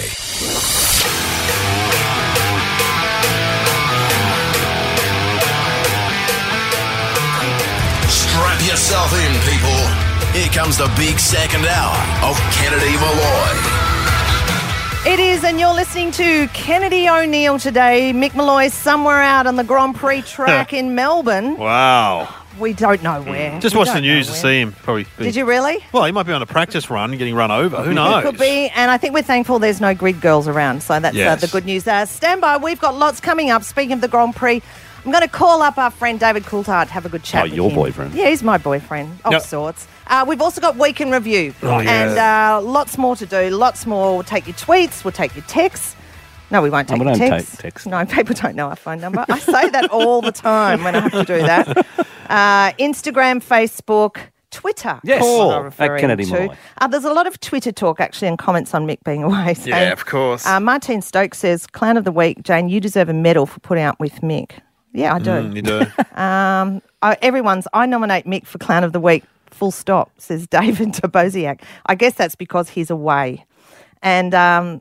Strap yourself in, people. Here comes the big second hour of Kennedy Malloy. It is, and you're listening to Kennedy O'Neill today. Mick Malloy somewhere out on the Grand Prix track in Melbourne. Wow. We don't know where. Just We watch don't the news know to where. see him. Probably. be- Did you really? Well, he might be on a practice run, getting run over. Who knows? It could be, and I think we're thankful there's no grid girls around, so that's Yes. uh, the good news. Uh, stand by, we've got lots coming up. Speaking of the Grand Prix, I'm going to call up our friend David Coulthard, have a good chat Oh, with your him. boyfriend. Yeah, he's my boyfriend, of Yep. sorts. Uh, we've also got Week in Review, Oh, yeah. and uh, lots more to do, lots more. We'll take your tweets, we'll take your texts. No, we won't No, take we your don't texts. take texts. No, people don't know our phone number. I say that all the time when I have to do that. Uh, Instagram, Facebook, Twitter. Yes. is what I'm Cool. At referring Kennedy to. Malloy. Uh, there's a lot of Twitter talk actually and comments on Mick being away. saying, Yeah, of course. Uh, Martine Stokes says, Clown of the Week, Jane, you deserve a medal for putting up with Mick. Yeah, I do. Mm, you do. Um, I, everyone's, I nominate Mick for Clown of the Week, full stop, says David Tobosiak. I guess that's because he's away. And um,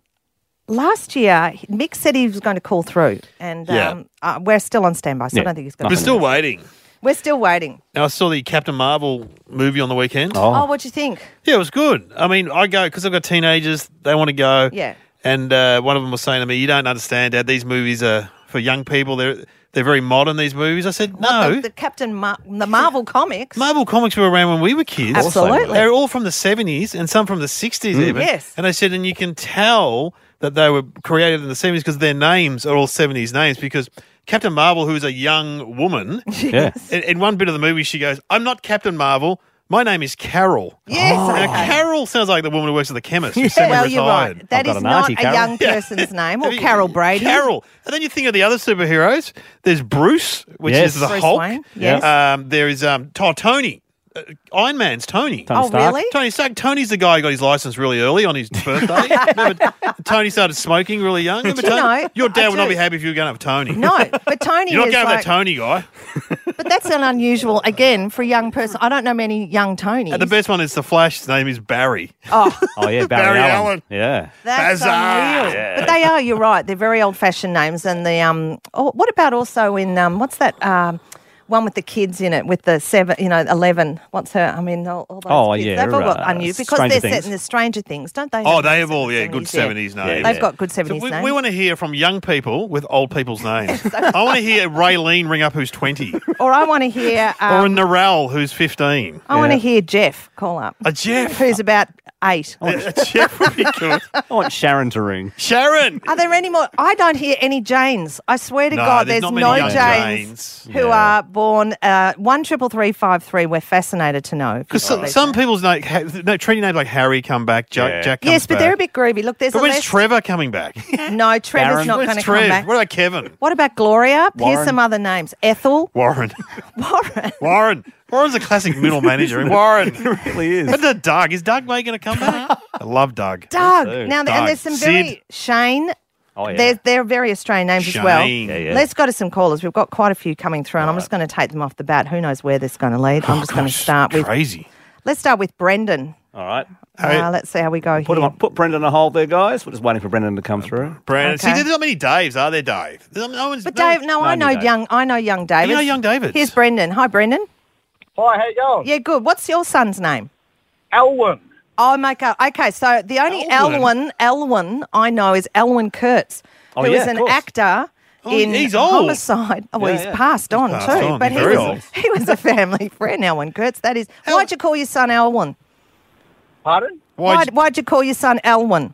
last year, Mick said he was going to call through, and Yeah. um, uh, we're still on standby, so I Yeah. don't think he's going We're to. still waiting. We're still waiting. Now, I saw the Captain Marvel movie on the weekend. Oh, Oh, what do you think? Yeah, it was good. I mean, I go because I've got teenagers. They want to go. Yeah. And uh, one of them was saying to me, "You don't understand, Dad. These movies are for young people. They're they're very modern. These movies." I said, "No, The, the Captain, Mar- the Marvel comics. Marvel comics were around when we were kids. Absolutely. They're all from the seventies and some from the sixties even. Yes. And I said, and you can tell that they were created in the seventies because their names are all seventies names because Captain Marvel, who is a young woman, yeah. in, in one bit of the movie, she goes, "I'm not Captain Marvel. My name is Carol." Yes. Now, okay. Carol sounds like the woman who works at the chemist. Who's Yeah, well, you're semi-retired. right. That got is an not auntie, a Carol. young Yeah. person's name, or Have you- Carol Brady. Carol. And then you think of the other superheroes. There's Bruce, which Yes. is the Bruce Hulk. Wayne, yes. Um, there is um, oh, Tony. Uh, Iron Man's Tony. Tony Oh, Stark. really? Tony Stark. Tony's the guy who got his license really early on his birthday. Remember, Tony started smoking really young. Remember Do you Tony? know, Your dad I would not do. be happy if you were going to have Tony. No, but Tony You're not is going to like, have that Tony guy. but that's an unusual, again, for a young person. I don't know many young Tonys. And the best one is the Flash. His name is Barry. Oh, Oh, yeah, Barry, Barry Allen. Allen. Yeah. that's Bazaar. unreal. But they are, you're right, they're very old-fashioned names. And the, um, oh, what about also in, um, what's that, um, one with the kids in it, with the seven, you know, eleven. What's her? I mean, all, all those Oh, kids. yeah, They've all got uh, unused because Stranger they're set Things. in the Stranger Things, don't they? Oh, have they those have all, yeah, good seventies yeah. names. They've got good So seventies we, names. we want to hear from young people with old people's names. I want to hear Raylene ring up who's twenty. Or I want to hear. Um, or a Narelle who's fifteen. I want to hear Jeff call up. A Jeff. Who's about eight. A Jeff would be good. I want Sharon to ring. Sharon. Are there any more? I don't hear any Janes. I swear to No, God, there's there's, not many no young Janes, Janes. who Yeah. are born uh, one triple three five three. We're fascinated to know. Because some, some people's name, ha, no, treaty names like Harry come back, Jack, Yeah. Jack comes Yes, but back. they're a bit groovy. Look, there's But a when's list. Trevor coming back? No, Trevor's Baron? not Where's going to Trev? come back. What about Kevin? What about Gloria? Here's Warren. some other names. Ethel. Warren. Warren. Warren. Warren's a classic middle manager. Warren. It really is. What about Doug? Is Doug making a comeback? I love Doug. Doug. too. Now, Doug. and there's some very Sid. Shane. Oh, yeah. They're, they're very Australian names as well. Shane. Yeah, yeah. Let's go to some callers. We've got quite a few coming through, and I'm just going to take them off the bat. Who knows where this is going to lead? I'm Oh, just going to gosh, start with. crazy. Let's start with Brendan. All right. Hey. Uh, let's see how we go Put, here. him on, put Brendan on hold there, guys. We're just waiting for Brendan to come through. Brandon. Okay. See, there's not many Daves, are there, Dave? There's no one's, But Dave, no, I no, know you don't. young. I know young David. You know young Davids? Here's Brendan. Hi, Brendan. Hi, how you going? Yeah, good. What's your son's name? Elwyn. Oh, my God. Okay, so the only Elwyn? Elwyn, Elwyn I know is Elwyn Kurtz, Oh, who yeah, is of an course. actor Oh, in he's old. Homicide. Oh, well, Yeah, he's yeah. passed on passed too. on. But He's he very was, old. he was a family friend, Elwyn Kurtz. That is. Why'd you call your son Elwyn? Pardon? Why'd, Why'd, why'd you call your son Elwyn?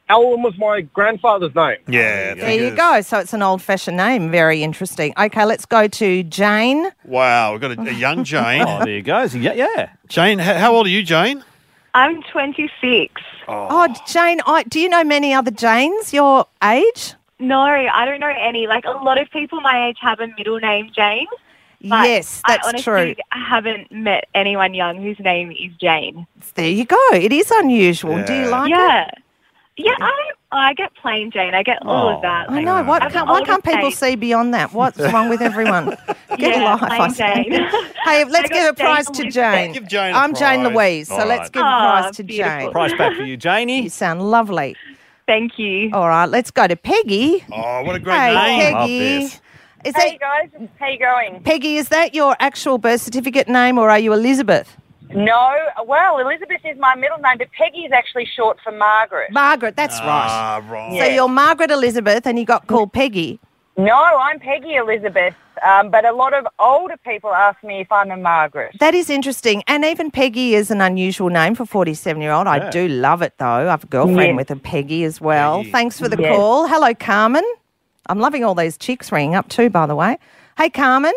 Alan was my grandfather's name. Yeah. There you go. So it's an old-fashioned name. Very interesting. Okay, let's go to Jane. Wow, we've got a, a young Jane. Oh, there you go. Yeah, yeah. Jane, h- how old are you, Jane? I'm twenty-six. Oh, Jane, I, do you know many other Janes your age? No, I don't know any. Like, a lot of people my age have a middle name Jane. But Yes, that's I honestly true. haven't met anyone young whose name is Jane. There you go. It is unusual. Do you like yeah. it? Yeah, I I get plain Jane. I get all Oh, of that. I know. Why I'm can't, the why can't oldest people Jane. see beyond that? What's wrong with everyone? Get Yeah, a life, I plain say. Jane. Hey, let's I give got a prize Jane to Elizabeth. Jane. Give Jane a I'm Jane prize. Louise, so All let's right. give a Aw, prize to beautiful. Jane. Prize back for you, Janie. You sound lovely. Thank you. All right, let's go to Peggy. Oh, what a great Hey, name. Peggy. Is Hey that, guys, how you going? Peggy, is that your actual birth certificate name or are you Elizabeth? No, well, Elizabeth is my middle name, but Peggy is actually short for Margaret. Margaret, that's right. Ah, right. So you're Margaret Elizabeth and you got called Peggy. No, I'm Peggy Elizabeth, um, but a lot of older people ask me if I'm a Margaret. That is interesting. And even Peggy is an unusual name for a forty-seven-year-old. I Yeah. do love it, though. I have a girlfriend Yeah. with a Peggy as well. Peggy. Thanks for the Yes. call. Hello, Carmen. I'm loving all these chicks ringing up too, by the way. Hey, Carmen.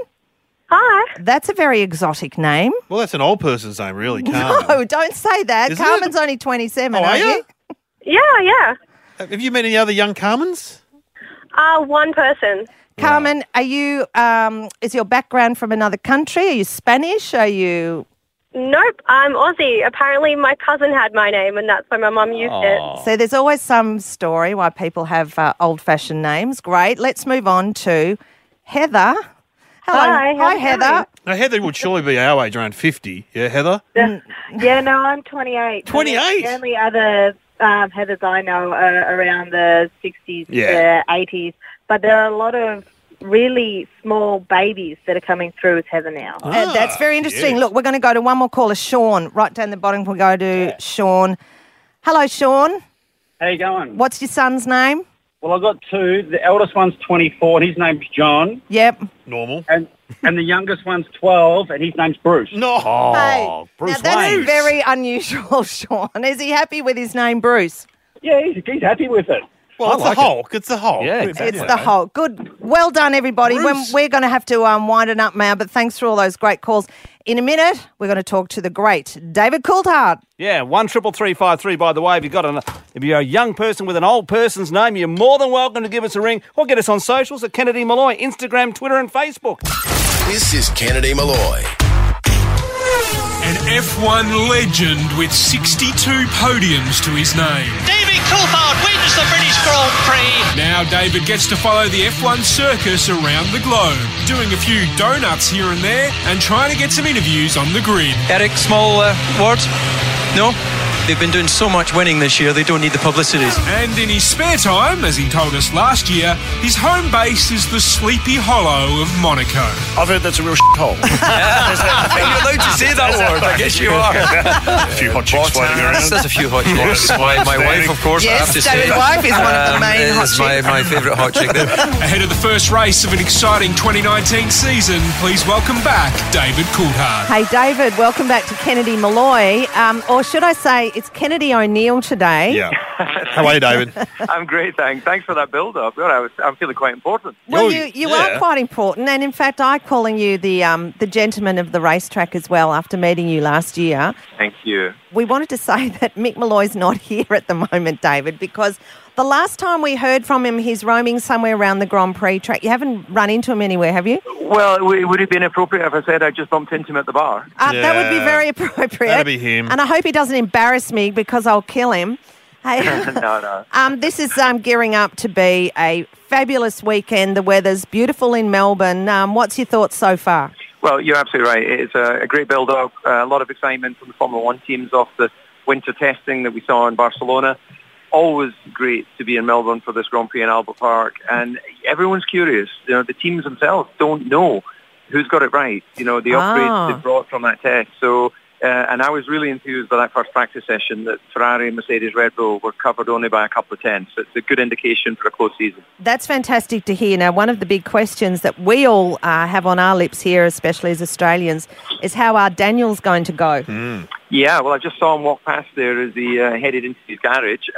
Hi. That's a very exotic name. Well, that's an old person's name, really, Carmen. No, don't say that. Is it? Carmen's only twenty-seven, Oh, are aren't you? you? Yeah, yeah. Have you met any other young Carmens? Uh, one person. Carmen, are you, um, is your background from another country? Are you Spanish? Are you... Nope, I'm Aussie. Apparently my cousin had my name and that's why my mum used it. So there's always some story why people have uh, old-fashioned names. Great. Let's move on to Heather. Hello. Hi, how's it Heather. going? Now, Heather would surely be our age, around fifty. Yeah, Heather? Yeah, no, I'm twenty-eight. twenty-eight? The only other um, Heathers I know are around the sixties, Yeah. the eighties. But there are a lot of really small babies that are coming through as Heather now. Uh, that's very interesting. yes. Look, we're going to go to one more caller, Sean. Right down the bottom, we'll go to Sean. Hello, Sean. How you going? What's your son's name? Well, I've got two. The eldest one's twenty-four, and his name's John. Yep. Normal. And and the youngest one's twelve, and his name's Bruce. No. Hey, now that's very unusual, Sean. Is he happy with his name, Bruce? Yeah, he's, he's happy with it. Well, it's the Hulk. It's the Hulk. Yeah, It's the Hulk. Good. Well done, everybody. When we're going to have to um, wind it up now, but thanks for all those great calls. In a minute, we're going to talk to the great David Coulthard. Yeah, one triple three five three. By the way, if you've got an, if you're a young person with an old person's name, you're more than welcome to give us a ring or get us on socials at Kennedy Malloy, Instagram, Twitter, and Facebook. This is Kennedy Malloy. An F one legend with sixty-two podiums to his name. David Coulthard wins the British Grand Prix. Now David gets to follow the F one circus around the globe, doing a few donuts here and there and trying to get some interviews on the grid. Eric, small uh, word? No? They've been doing so much winning this year, they don't need the publicity. And in his spare time, as he told us last year, his home base is the Sleepy Hollow of Monaco. I've heard that's a real shithole. You're allowed to say that word, I guess you are. A few hot chicks floating around. There's a few hot chicks. My, my wife, of course, I Yes, have to say. David's wife is one of the um, main hot is my, chicks. my favourite hot chick there. Ahead of the first race of an exciting twenty nineteen season, please welcome back David Coulthard. Hey, David, welcome back to Kennedy Malloy. Um, or should I say it's Kennedy O'Neill today. Yeah. How are you, David? I'm great, thanks. Thanks for that build-up. God, I was, I'm feeling quite important. Well, you, you are quite important, and in fact, I'm calling you the um, the gentleman of the racetrack as well after meeting you last year. Thank you. We wanted to say that Mick Malloy's not here at the moment, David, because the last time we heard from him, he's roaming somewhere around the Grand Prix track. You haven't run into him anywhere, have you? Well, w- would it be inappropriate if I said I just bumped into him at the bar? Uh, That would be very appropriate. That'd be him. And I hope he doesn't embarrass me because I'll kill him. Hey, no, no. um, this is um, gearing up to be a fabulous weekend. The weather's beautiful in Melbourne. Um, what's your thoughts so far? Well, you're absolutely right. It's a, a great build-up, uh, a lot of excitement from the Formula One teams off the winter testing that we saw in Barcelona. Always great to be in Melbourne for this Grand Prix in Albert Park, and everyone's curious. You know, the teams themselves don't know who's got it right. You know, the upgrades Ah. they brought from that test. So, uh, and I was really enthused by that first practice session that Ferrari, Mercedes, Red Bull were covered only by a couple of tenths. So it's a good indication for a close season. That's fantastic to hear. Now, one of the big questions that we all uh, have on our lips here, especially as Australians, is how are Daniel's going to go? Yeah, well, I just saw him walk past there as he uh, headed into his garage. Um,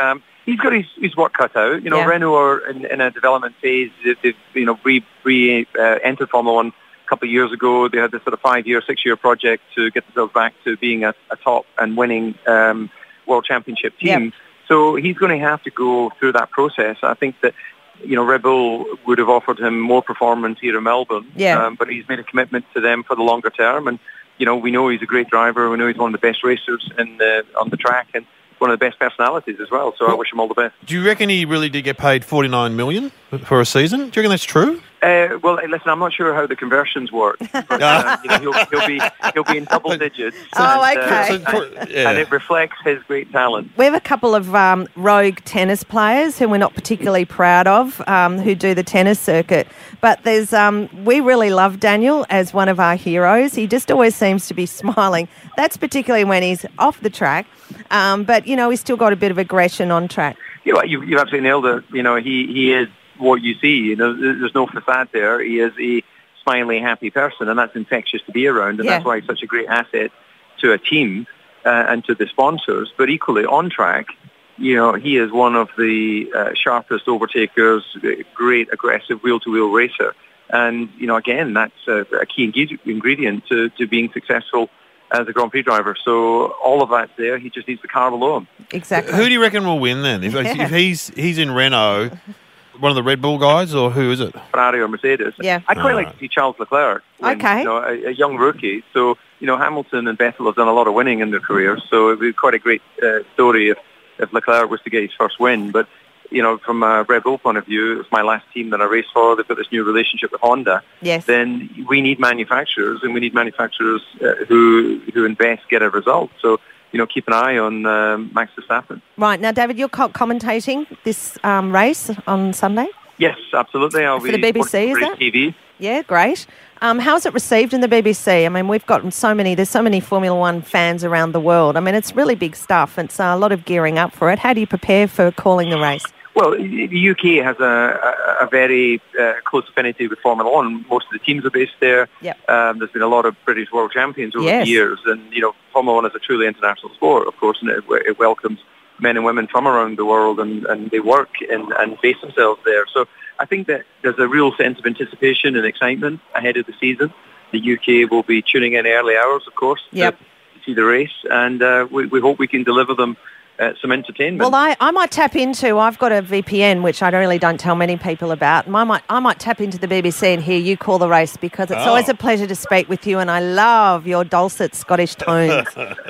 he's got his, his work cut out. You know, Yeah. Renault are in, in a development phase. They've, they've you know, re, re uh, entered Formula One a couple of years ago. They had this sort of five-year, six-year project to get themselves back to being a, a top and winning um, World Championship team. Yep. So he's going to have to go through that process. I think that, you know, Red Bull would have offered him more performance here in Melbourne. Yeah. Um, but he's made a commitment to them for the longer term. And, you know, we know he's a great driver. We know he's one of the best racers in the, on the track and one of the best personalities as well. So I wish him all the best. Do you reckon he really did get paid forty-nine million dollars for a season? Do you reckon that's true? Uh, well, listen, I'm not sure how the conversions work, but uh, you know, he'll, he'll be he'll be in double digits. Oh, and, okay. Uh, and, and it reflects his great talent. We have a couple of um, rogue tennis players who we're not particularly proud of, um, who do the tennis circuit. But there's, um, we really love Daniel as one of our heroes. He just always seems to be smiling. That's particularly when he's off the track. Um, but, you know, he's still got a bit of aggression on track. You know, you, you absolutely nailed it. You know, he, he is what you see. You know, there's no facade there. He is a smiley, happy person, and that's infectious to be around, and Yeah. that's why he's such a great asset to a team uh, and to the sponsors. But equally, on track, you know, he is one of the uh, sharpest overtakers, great, aggressive wheel-to-wheel racer. And, you know, again, that's a, a key ingre- ingredient to, to being successful as a Grand Prix driver. So all of that's there. He just needs the car below him. Exactly. Who do you reckon will win then? If, Yeah. if he's he's in Renault, one of the Red Bull guys, or who is it? Ferrari or Mercedes. Yeah. I'd quite All like right. to see Charles Leclerc. When, Okay. You know, a, a young rookie. So, you know, Hamilton and Vettel have done a lot of winning in their careers. So it would be quite a great uh, story if, if Leclerc was to get his first win. But, you know, from a Red Bull point of view, it's my last team that I race for. They've got this new relationship with Honda. Yes. Then we need manufacturers, and we need manufacturers uh, who who invest, get a result. So, you know, keep an eye on um, Max Verstappen. Right. Now, David, you're co- commentating this um, race on Sunday? Yes, absolutely. I'll For be the B B C, working is for that? T V. Yeah, great. Um, how's it received in the B B C? I mean, we've got so many, there's so many Formula One fans around the world. I mean, it's really big stuff. It's uh, a lot of gearing up for it. How do you prepare for calling the race? Well, the U K has a, a, a very uh, close affinity with Formula One. Most of the teams are based there. Yep. Um, there's been a lot of British world champions over Yes. the years. And, you know, Formula One is a truly international sport, of course, and it, it welcomes men and women from around the world, and, and they work and, and base themselves there. So I think that there's a real sense of anticipation and excitement ahead of the season. The U K will be tuning in early hours, of course, Yep. to, to see the race. And uh, we, we hope we can deliver them uh, some entertainment. Well, I, I might tap into, I've got a V P N, which I really don't tell many people about. And I might I might tap into the B B C and hear you call the race, because it's Oh. always a pleasure to speak with you, and I love your dulcet Scottish tones.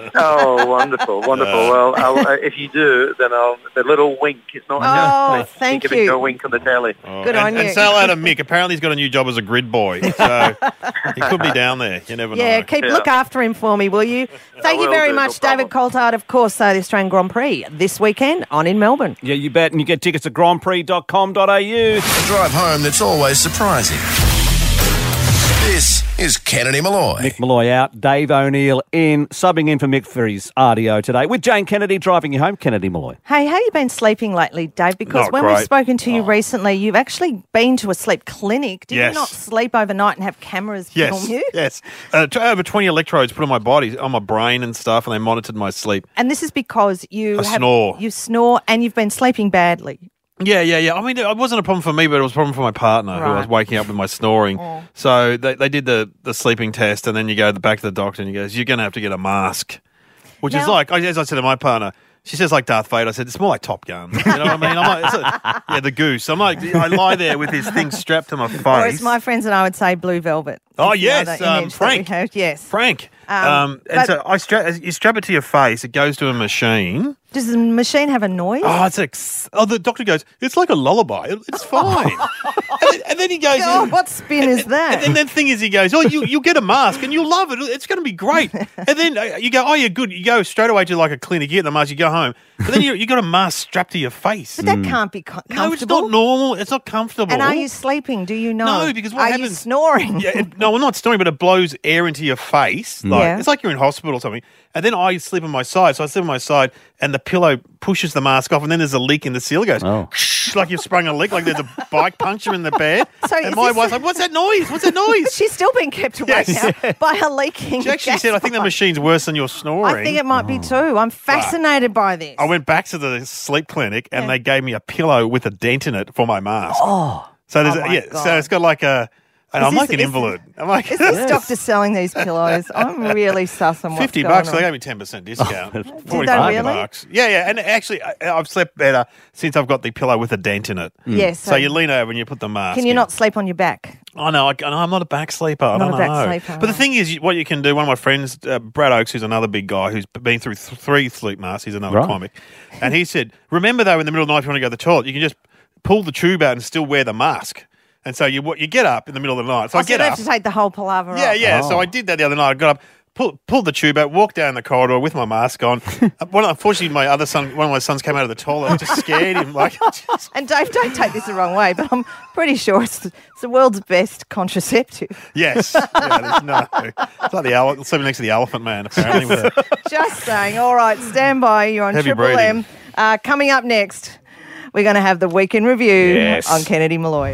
Oh, wonderful, wonderful. Well, I'll, uh, if you do, then I'll, the little wink, it's not Oh, a thank giving you. a wink on the telly. Good and, on you. And say hello to Mick. Apparently he's got a new job as a grid boy. So he could be down there. You never Yeah, know. keep look after him for me, will you? Thank you will very do, no much, David Coulthard. Of course, uh, the Australian Grand Prix this weekend on in Melbourne. Yeah, you bet. And you get tickets at grand prix dot com dot a u. A drive home that's always surprising. This is Kennedy Malloy. Mick Malloy out, Dave O'Neill in, subbing in for Mick for his R D O today, with Jane Kennedy driving you home. Kennedy Malloy. Hey, how you been sleeping lately, Dave? Because Not when we've great. spoken to you recently, you've actually been to a sleep clinic. Did Yes. you not sleep overnight and have cameras Yes, film you? yes. Uh, t- over twenty electrodes put on my body, on my brain and stuff, and they monitored my sleep. And this is because you I have snore. you snore and you've been sleeping badly. Yeah, yeah, yeah. I mean, it wasn't a problem for me, but it was a problem for my partner who Right. was waking up with my snoring. Oh. So they, they did the, the sleeping test, and then you go to the back to the doctor, and he goes, "You're going to have to get a mask," which is Now- like, as I said to my partner, she says like Darth Vader. I said, it's more like Top Gun. You know what I mean? I'm like, it's a, yeah, the goose. I'm like, I lie there with this thing strapped to my face. Or as my friends and I would say, blue velvet. Oh, If you know yes, that um, image that we Frank. have. Yes. Frank. Um, Um, and but- so I stra- you strap it to your face. It goes to a machine. Does the machine have a noise? Oh, it's ex- oh, the doctor goes, it's like a lullaby. It- It's fine. and, then, and then he goes, God, what spin is that? And then the thing is, he goes, oh, you, you'll get a mask and you'll love it. It's going to be great. And then uh, you go, oh, you're good. You go straight away to like a clinic, you get the mask, you go home. But then you you got a mask strapped to your face. But that can't be co- comfortable. No, it's not normal. It's not comfortable. And are you sleeping? Do you know? No, because what are happens? you snoring? Yeah, it, no, I'm not snoring, but it blows air into your face, Mm. night. Yeah. It's like you're in hospital or something. And then I sleep on my side. So I sleep on my side and the pillow pushes the mask off and then there's a leak in the ceiling. It goes, Oh. like you've sprung a leak, like there's a bike puncture in the bed. So and is my this- wife's like, what's that noise? What's that noise? She's still being kept awake Yes. now by a leaking. She actually gas said, I think the pipe. machine's worse than your snoring. I think it might be too. I'm fascinated by this. I went back to the sleep clinic and Yeah. they gave me a pillow with a dent in it for my mask. Oh. So there's Oh a, my yeah, God. so it's got like a and Is I'm this- like an is- invalid. I'm like Is this doctor selling these pillows? I'm really sus on what's fifty going bucks. on. They gave me ten percent discount. Did Forty they five really? bucks. Yeah, yeah. And actually, I, I've slept better since I've got the pillow with a dent in it. Yes, So, so- you lean over and you put the mask. Can you in. not sleep on your back? Oh no, I, no, I'm not a back sleeper. I Not don't a back know. sleeper, But the right. thing is, you- what you can do. One of my friends, uh, Brad Oakes, who's another big guy who's been through th- three sleep masks. He's another Right. comic, and he said, "Remember though, in the middle of the night, if you want to go to the toilet, you can just pull the tube out and still wear the mask." And so you what you get up in the middle of the night. So Oh, I so get you don't up. have to take the whole palaver Yeah, off. yeah. So I did that the other night. I got up, pulled, pulled the tube out, walked down the corridor with my mask on. Uh, one, unfortunately, my other son, one of my sons, came out of the toilet. I just scared him. Like, And Dave, don't take this the wrong way, but I'm pretty sure it's, it's the world's best contraceptive. yes, yeah, there's no. It's like the ele- sleeping next to the Elephant Man. Apparently, with a, Just saying. All right, stand by. You're on Heavy Triple breathing. M. Uh, coming up next, we're going to have the Weekend Review Yes. on Kennedy Malloy.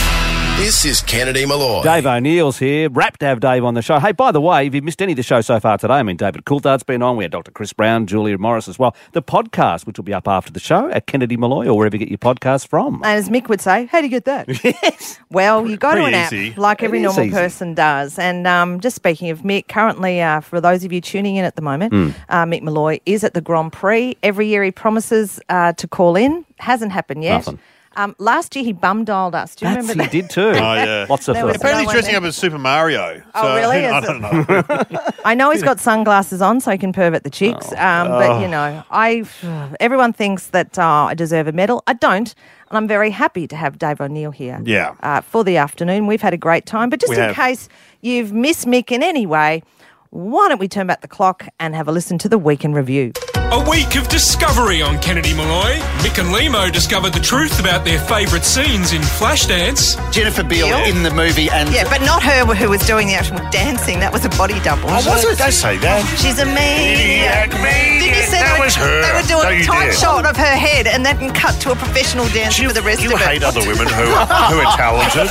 This is Kennedy Malloy. Dave O'Neill's here. Wrapped to have Dave on the show. Hey, by the way, if you've missed any of the show so far today, I mean, David Coulthard's been on. We had Doctor Chris Brown, Julia Morris as well. The podcast, which will be up after the show at Kennedy Malloy or wherever you get your podcasts from. And as Mick would say, how do you get that? Yes. Well, you go to an Pretty app easy. like every It is normal easy. person does. And um, just speaking of Mick, currently, uh, for those of you tuning in at the moment, Mm. uh, Mick Malloy is at the Grand Prix. Every year he promises uh, to call in. Hasn't happened yet. Nothing. Um, last year he bum dialed us. Do you That's, remember he that? did too. oh yeah, Lots of There was firsts. apparently no he's one dressing there. up as Super Mario. Oh, So, really? I Is don't it- know. I know he's got sunglasses on so he can pervert the chicks. Um, but, Oh. you know, I everyone thinks that uh, I deserve a medal. I don't. And I'm very happy to have Dave O'Neill here Yeah. uh, for the afternoon. We've had a great time. But just We in have. case you've missed Mick in any way, why don't we turn back the clock and have a listen to the Weekend Review? A week of discovery on Kennedy Malloy. Mick and Limo discovered the truth about their favourite scenes in Flashdance. Jennifer Beal Beal? in the movie and... Yeah, but not her who was doing the actual dancing. That was a body double. Oh, was it? Don't say that. She's a maniac. maniac. Didn't you see That they were, was her. They were doing Don't a you tight dare. shot of her head and then cut to a professional dance for the rest You of it. hate other women who, who are talented.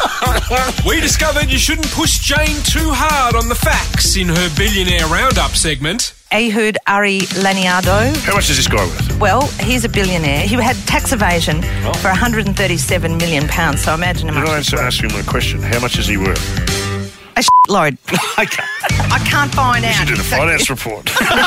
We discovered you shouldn't push Jane too hard on the facts in her Billionaire Roundup segment. Ehud Ari Laniado. How much is this guy worth? Well, he's a billionaire. He had tax evasion Oh. for one hundred thirty-seven million pounds, so imagine how You're not much. answer, asking my question. How much is he worth? A load. Okay. I can't find You out. should do the exactly. finance report.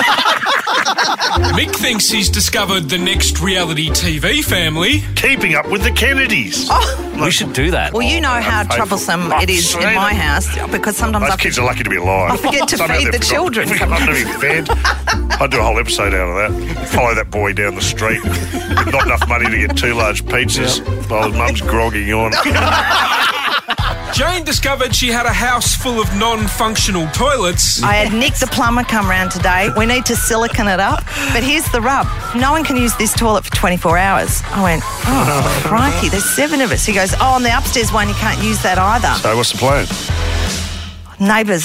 Mick thinks he's discovered the next reality T V family. Keeping up with the Kennedys. Oh. We should do that. Well, you know how Unfaithful. troublesome I've it is seen in my it. house because sometimes Those I kids are lucky to be alive. I forget to Some out feed there the forgot- children. Forgot to be fed. I'd do a whole episode out of that. Follow that boy down the street. Not enough money to get two large pizzas while his mum's groggy on. Jane discovered she had a house full of non-functional toilets. I had Nick the plumber come round today. We need to silicon it up. But here's the rub. No one can use this toilet for twenty-four hours. I went, oh, crikey, there's seven of us. He goes, oh, on the upstairs one, you can't use that either. So what's the plan? Neighbours.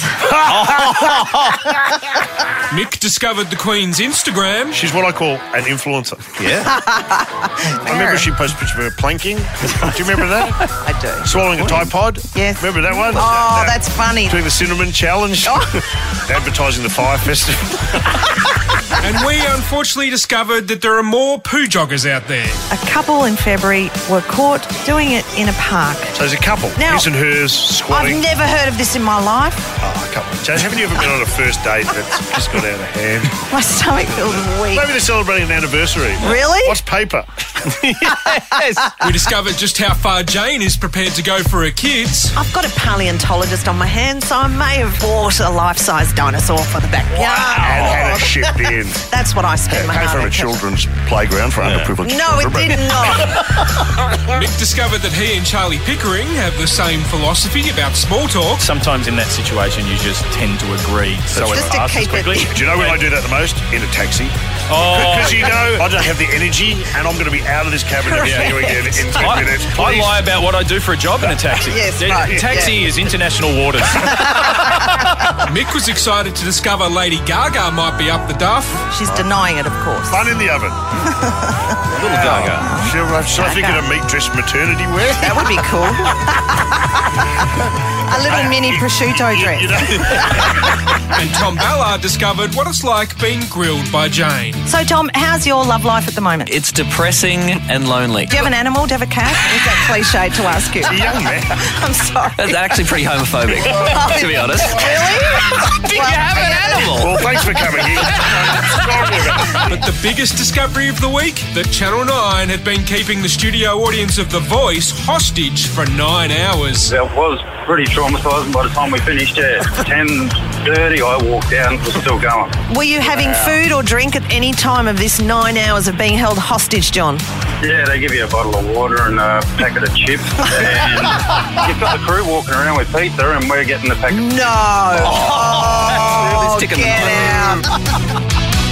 Mick discovered the Queen's Instagram. She's what I call an influencer. Yeah. I remember she posted a picture of her planking. Do you remember that? I do. Swallowing a Tide Pod. Yes. Remember that one? Oh, that's funny. Doing the cinnamon challenge. Advertising the fire festival. And we unfortunately discovered that there are more poo joggers out there. A couple in February were caught doing it in a park. So there's a couple. Now- His and hers squatting. I've never heard of this in my life. Oh, a couple. Jane, haven't you ever been on a first date that's just got out of hand? My stomach feels weak. Maybe they're celebrating an anniversary. Really? What's paper? We discovered just how far Jane is prepared to go for her kids. I've got a paleontologist on my hands, so I may have bought a life-size dinosaur for the backyard. And had it shipped in. That's what I spend my Came hard from a earned cash. children's playground for underprivileged No, it children. did not. Mick discovered that he and Charlie Pickering have the same philosophy about small talk. Sometimes in that situation, you just tend to agree. So it Just to passes keep it- quickly. Do you know when I do that the most? In a taxi. Oh, Because you know I don't have the energy and I'm going to be out of this cabin and Yeah. viewing it in ten I, minutes. I Please. lie about what I do for a job in a taxi. Yes, The right, taxi yeah. is international waters. Mick was excited to discover Lady Gaga might be up the duff. She's denying it, of course. Fun in the oven. Little Gaga. Should I, should I think of a meat dress maternity wear? That would be cool. A little mini prosciutto dress. And Tom Ballard discovered what it's like being grilled by Jane. So, Tom, how's your love life at the moment? It's depressing and lonely. Do you have an animal? Do you have a cat? Or is that cliche to ask you? It's a young man. I'm sorry. It's actually pretty homophobic, to be honest. Really? Do you have an animal? Well, thanks for coming in. But the biggest discovery of the week, that Channel nine had been keeping the studio audience of The Voice hostage for nine hours. It was pretty traumatising by the time we finished at ten thirty. I walked out and it was still going. Were you having food or drink at any time of this nine hours of being held hostage, John? Yeah, they give you a bottle of water and a packet of chips, and you've got the crew walking around with pizza, and we're getting the packet. No! Oh, Stick in the get mud. out!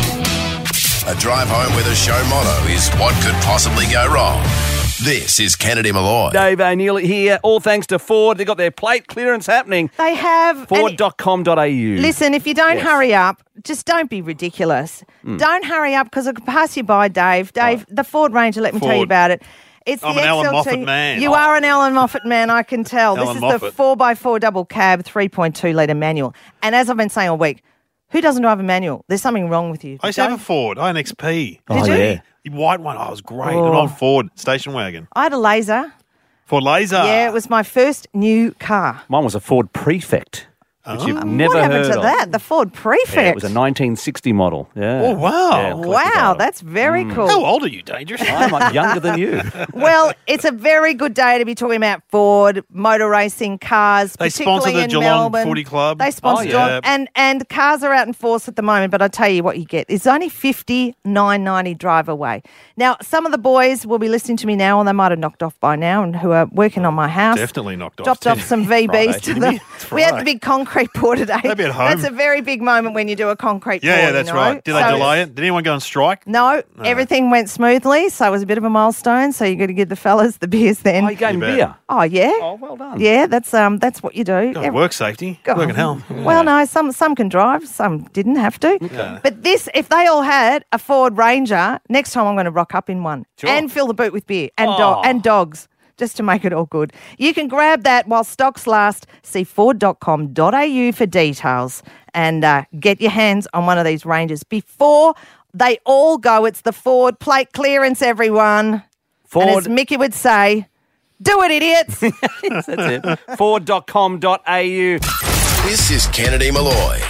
A drive home with a show motto is what could possibly go wrong. This is Kennedy Malloy. Dave O'Neill here. All thanks to Ford. They've got their plate clearance happening. They have. Ford dot com dot a u. Listen, if you don't Yes. hurry up, just don't be ridiculous. Mm. Don't hurry up because I could pass you by, Dave. Dave, the Ford Ranger, let me tell you Ford. about it. It's I'm the an Alan X L T. Moffat man. You Oh. are an Alan Moffat man, I can tell. Alan this is the Moffat. four by four double cab, three point two litre manual. And as I've been saying all week, who doesn't drive a manual? There's something wrong with you. I used to have a Don't- Ford. I had an X P. Did you? yeah. The white one. Oh, it was great. Oh. An old Ford station wagon. I had a Laser. Ford Laser. Yeah, it was my first new car. Mine was a Ford Prefect, which you've never what happened heard to of. that? The Ford Prefect. Yeah, it was a nineteen sixty model. Yeah. Oh, wow. Yeah, collector's Wow, item. that's very Mm. cool. How old are you, Dangerous? I'm like younger than you. Well, it's a very good day to be talking about Ford, motor racing, cars, They particularly sponsor the in Geelong Melbourne. Footy Club. They sponsor Oh, yeah. Geelong, and and cars are out in force at the moment. But I tell you what, you get it's only fifty-nine ninety drive away. Now, some of the boys will be listening to me now, and they might have knocked off by now, and who are working on my house. Definitely knocked off. Dropped off some V Bs to them. It's We had Friday. the big concrete pour today. They'll be at home. That's a very big moment when you do a concrete Yeah, pour. yeah, that's you know? right. Did they So- delay it? Did anyone go on strike? No, everything went smoothly, so it was a bit of a milestone. So you got to give the fellas the beers then. Oh, you gave him You bet. beer. Oh yeah. Oh, well done. Yeah, that's um that's what you do. God, Ev- work safety. God. Working hell. Well, no, some some can drive, some didn't have to. Okay. But this, if they all had a Ford Ranger, next time I'm going to rock up in one Sure. and fill the boot with beer and do- Oh. and dogs. Just to make it all good. You can grab that while stocks last. See ford dot com dot a u for details and uh, get your hands on one of these Rangers before they all go. It's the Ford plate clearance, everyone. Ford. And as Mickey would say, do it, idiots. That's it. Ford dot com dot a u. This is Kennedy Malloy.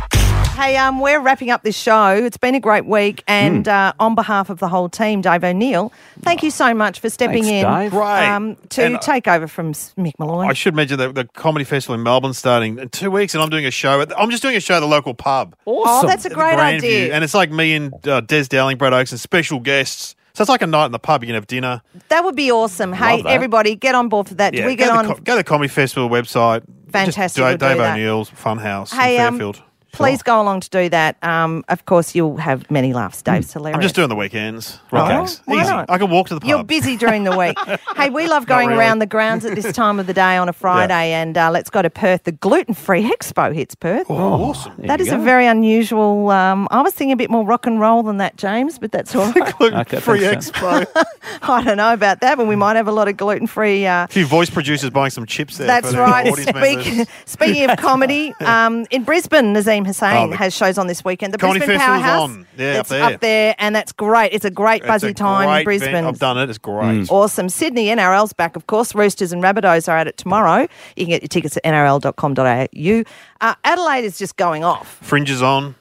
Hey, um, we're wrapping up this show. It's been a great week, and Hmm. uh, on behalf of the whole team, Dave O'Neill, thank you so much for stepping Thanks, in Dave. Great. um, to And, uh, take over from S- Mick Malloy. I should mention that the Comedy Festival in Melbourne starting in two weeks, and I'm doing a show. At, I'm just doing a show at the local pub. Oh, that's a at the great Grandview. idea. And it's like me and uh, Des Dowling, Brad Oakes, and special guests. So it's like a night in the pub. You can have dinner. That would be awesome. Hey, that. everybody, get on board for that. Do we go, get to on? the, co- go to the Comedy Festival website. Fantastic, Just we'll Dave, do Dave that. O'Neill's Funhouse Hey, in um, Fairfield. Please go along to do that. Um, of course, you'll have many laughs. Dave's hilarious. I'm just doing the weekends. Oh, Right. why Easy. not? I can walk to the pub. You're busy during the week. Hey, we love going really. around the grounds at this time of the day on a Friday, and uh, let's go to Perth. The Gluten Free Expo hits Perth. Oh, awesome. That is a very unusual. Um, I was thinking a bit more rock and roll than that, James, but that's all right. Gluten-free thanks, expo. I don't know about that, but we might have a lot of gluten-free. Uh, A few voice producers buying some chips there. That's for the right. audience Speak, members. speaking of comedy, um, in Brisbane, Nazim Hussain Oh, the has shows on this weekend. The Comedy Brisbane Festival's Powerhouse. on. Yeah, that's up there. and that's great. It's a great It's buzzy a time great in Brisbane. event. I've done it. It's great. Awesome. Sydney N R L's back, of course. Roosters and Rabbitohs are at it tomorrow. You can get your tickets at n r l dot com dot a u. Uh, Adelaide is just going off. Fringe is on.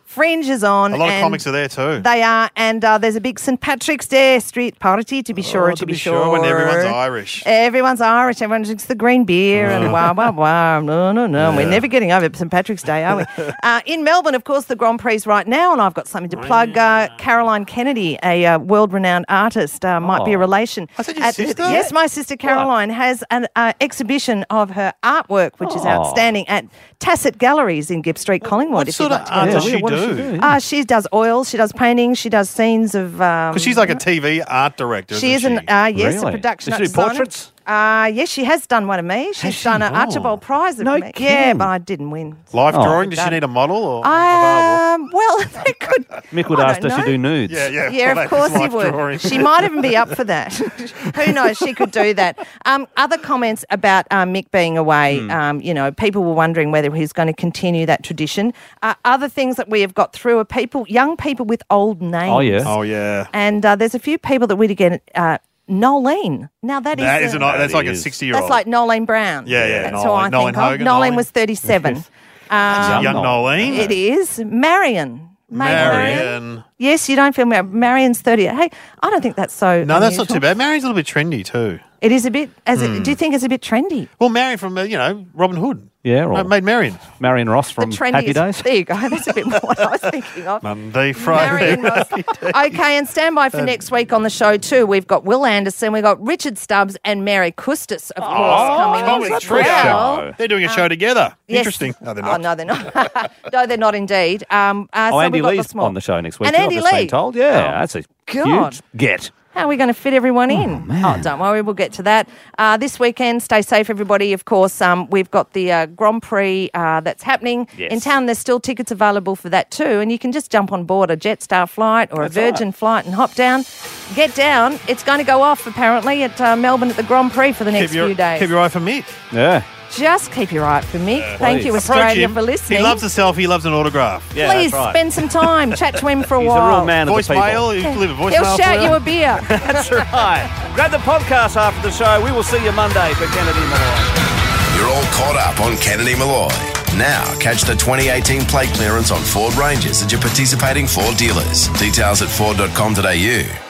Fringe is on. A lot of and comics are there too. They are, and uh, there's a big Saint Patrick's Day street party, to be sure, Oh, to, be, sure. when everyone's Irish. Everyone's Irish, everyone drinks the green beer, and wow, wow, wow. No, no, no. We're Yeah. never getting over Saint Patrick's Day, are we? uh, in Melbourne, of course, the Grand Prix is right now, and I've got something to plug. Uh, Caroline Kennedy, a uh, world-renowned artist, uh, might be a Oh. relation. Oh, is that your At- sister? Yes, my sister Caroline has an uh, exhibition of her artwork, which is Oh. outstanding, at Tacit Galleries in Gibb Street, Collingwood. What if sort you'd of like to art go. does she do? Uh, she does oils, she does paintings, she does scenes of... Um, Because she's like a T V art director. she is isn't an uh, yes, Really? a production Does she do designer. portraits? Uh, yes, she has done one of me. She's she? done an Oh. Archibald Prize of No me. Yeah, kidding. but I didn't win. Live Oh. drawing? Does she need a model or Um, well, they could. Mick would I ask, don't does she know. do nudes? Yeah, yeah. Yeah, Well, of course that's he live would. drawing. She might even be up for that. Who knows? She could do that. Um, other comments about uh, Mick being away. Hmm. Um, you know, people were wondering whether he's going to continue that tradition. Uh, other things that we have got through are people, young people with old names. Oh, yeah. Oh, yeah. And uh, there's a few people that we get. Uh, Nolene. Now that is That a- is an, that's like a sixty-year-old. That's like Nolene Brown. Yeah, yeah. That's who I Nolan- think Nolan of. Hogan, Nolene Nolene. was thirty-seven. Um, young Nolene. It is. Marion. Mate Marion. Yes, you don't feel Mar- Marion's thirty. Hey, I don't think that's so. No, that's not unusual. too bad. Marion's a little bit trendy too. It is a bit. As Hmm. it, do you think it's a bit trendy? Well, Marion from, uh, you know, Robin Hood. Yeah, or Made Marion. Marion Ross from the trendiest. Happy Days. There you go. That's a bit more what I was thinking of. Monday, Friday. Marion Ross. Okay, and stand by for next week on the show too. We've got Will Anderson, we've got Richard Stubbs, and Mary Custis, of course, coming Comedy on. trio. Well, They're doing a show together. yes. Interesting. No, they're not. Oh, no, they're not. No, they're not indeed. Um, uh, Oh, so Andy we've got Lee's lots more. on the show next week. And too, Andy I've just been Lee. told. Yeah, Oh, that's a God. huge get. How are we going to fit everyone in? Oh, don't worry, we'll get to that. Uh, this weekend, stay safe, everybody. Of course, um, we've got the uh, Grand Prix uh, that's happening Yes. in town. There's still tickets available for that too, and you can just jump on board a Jetstar flight or That's a Virgin right. flight and hop down. Get down. It's going to go off, apparently, at uh, Melbourne at the Grand Prix for the next Keep your, few days. keep your eye for Mick. Yeah. Just keep your eye out for me. Thank you, Approach Australia, him. for listening. He loves a selfie. He loves an autograph. Please spend some time. Chat to him for a He's while. a real man of the people. Voicemail. You can leave a voicemail. He'll shout for you a beer. That's right. Grab the podcast after the show. We will see you Monday for Kennedy Malloy. You're all caught up on Kennedy Malloy. Now, catch the twenty eighteen plate clearance on Ford Rangers at your participating Ford dealers. Details at ford dot com dot a u.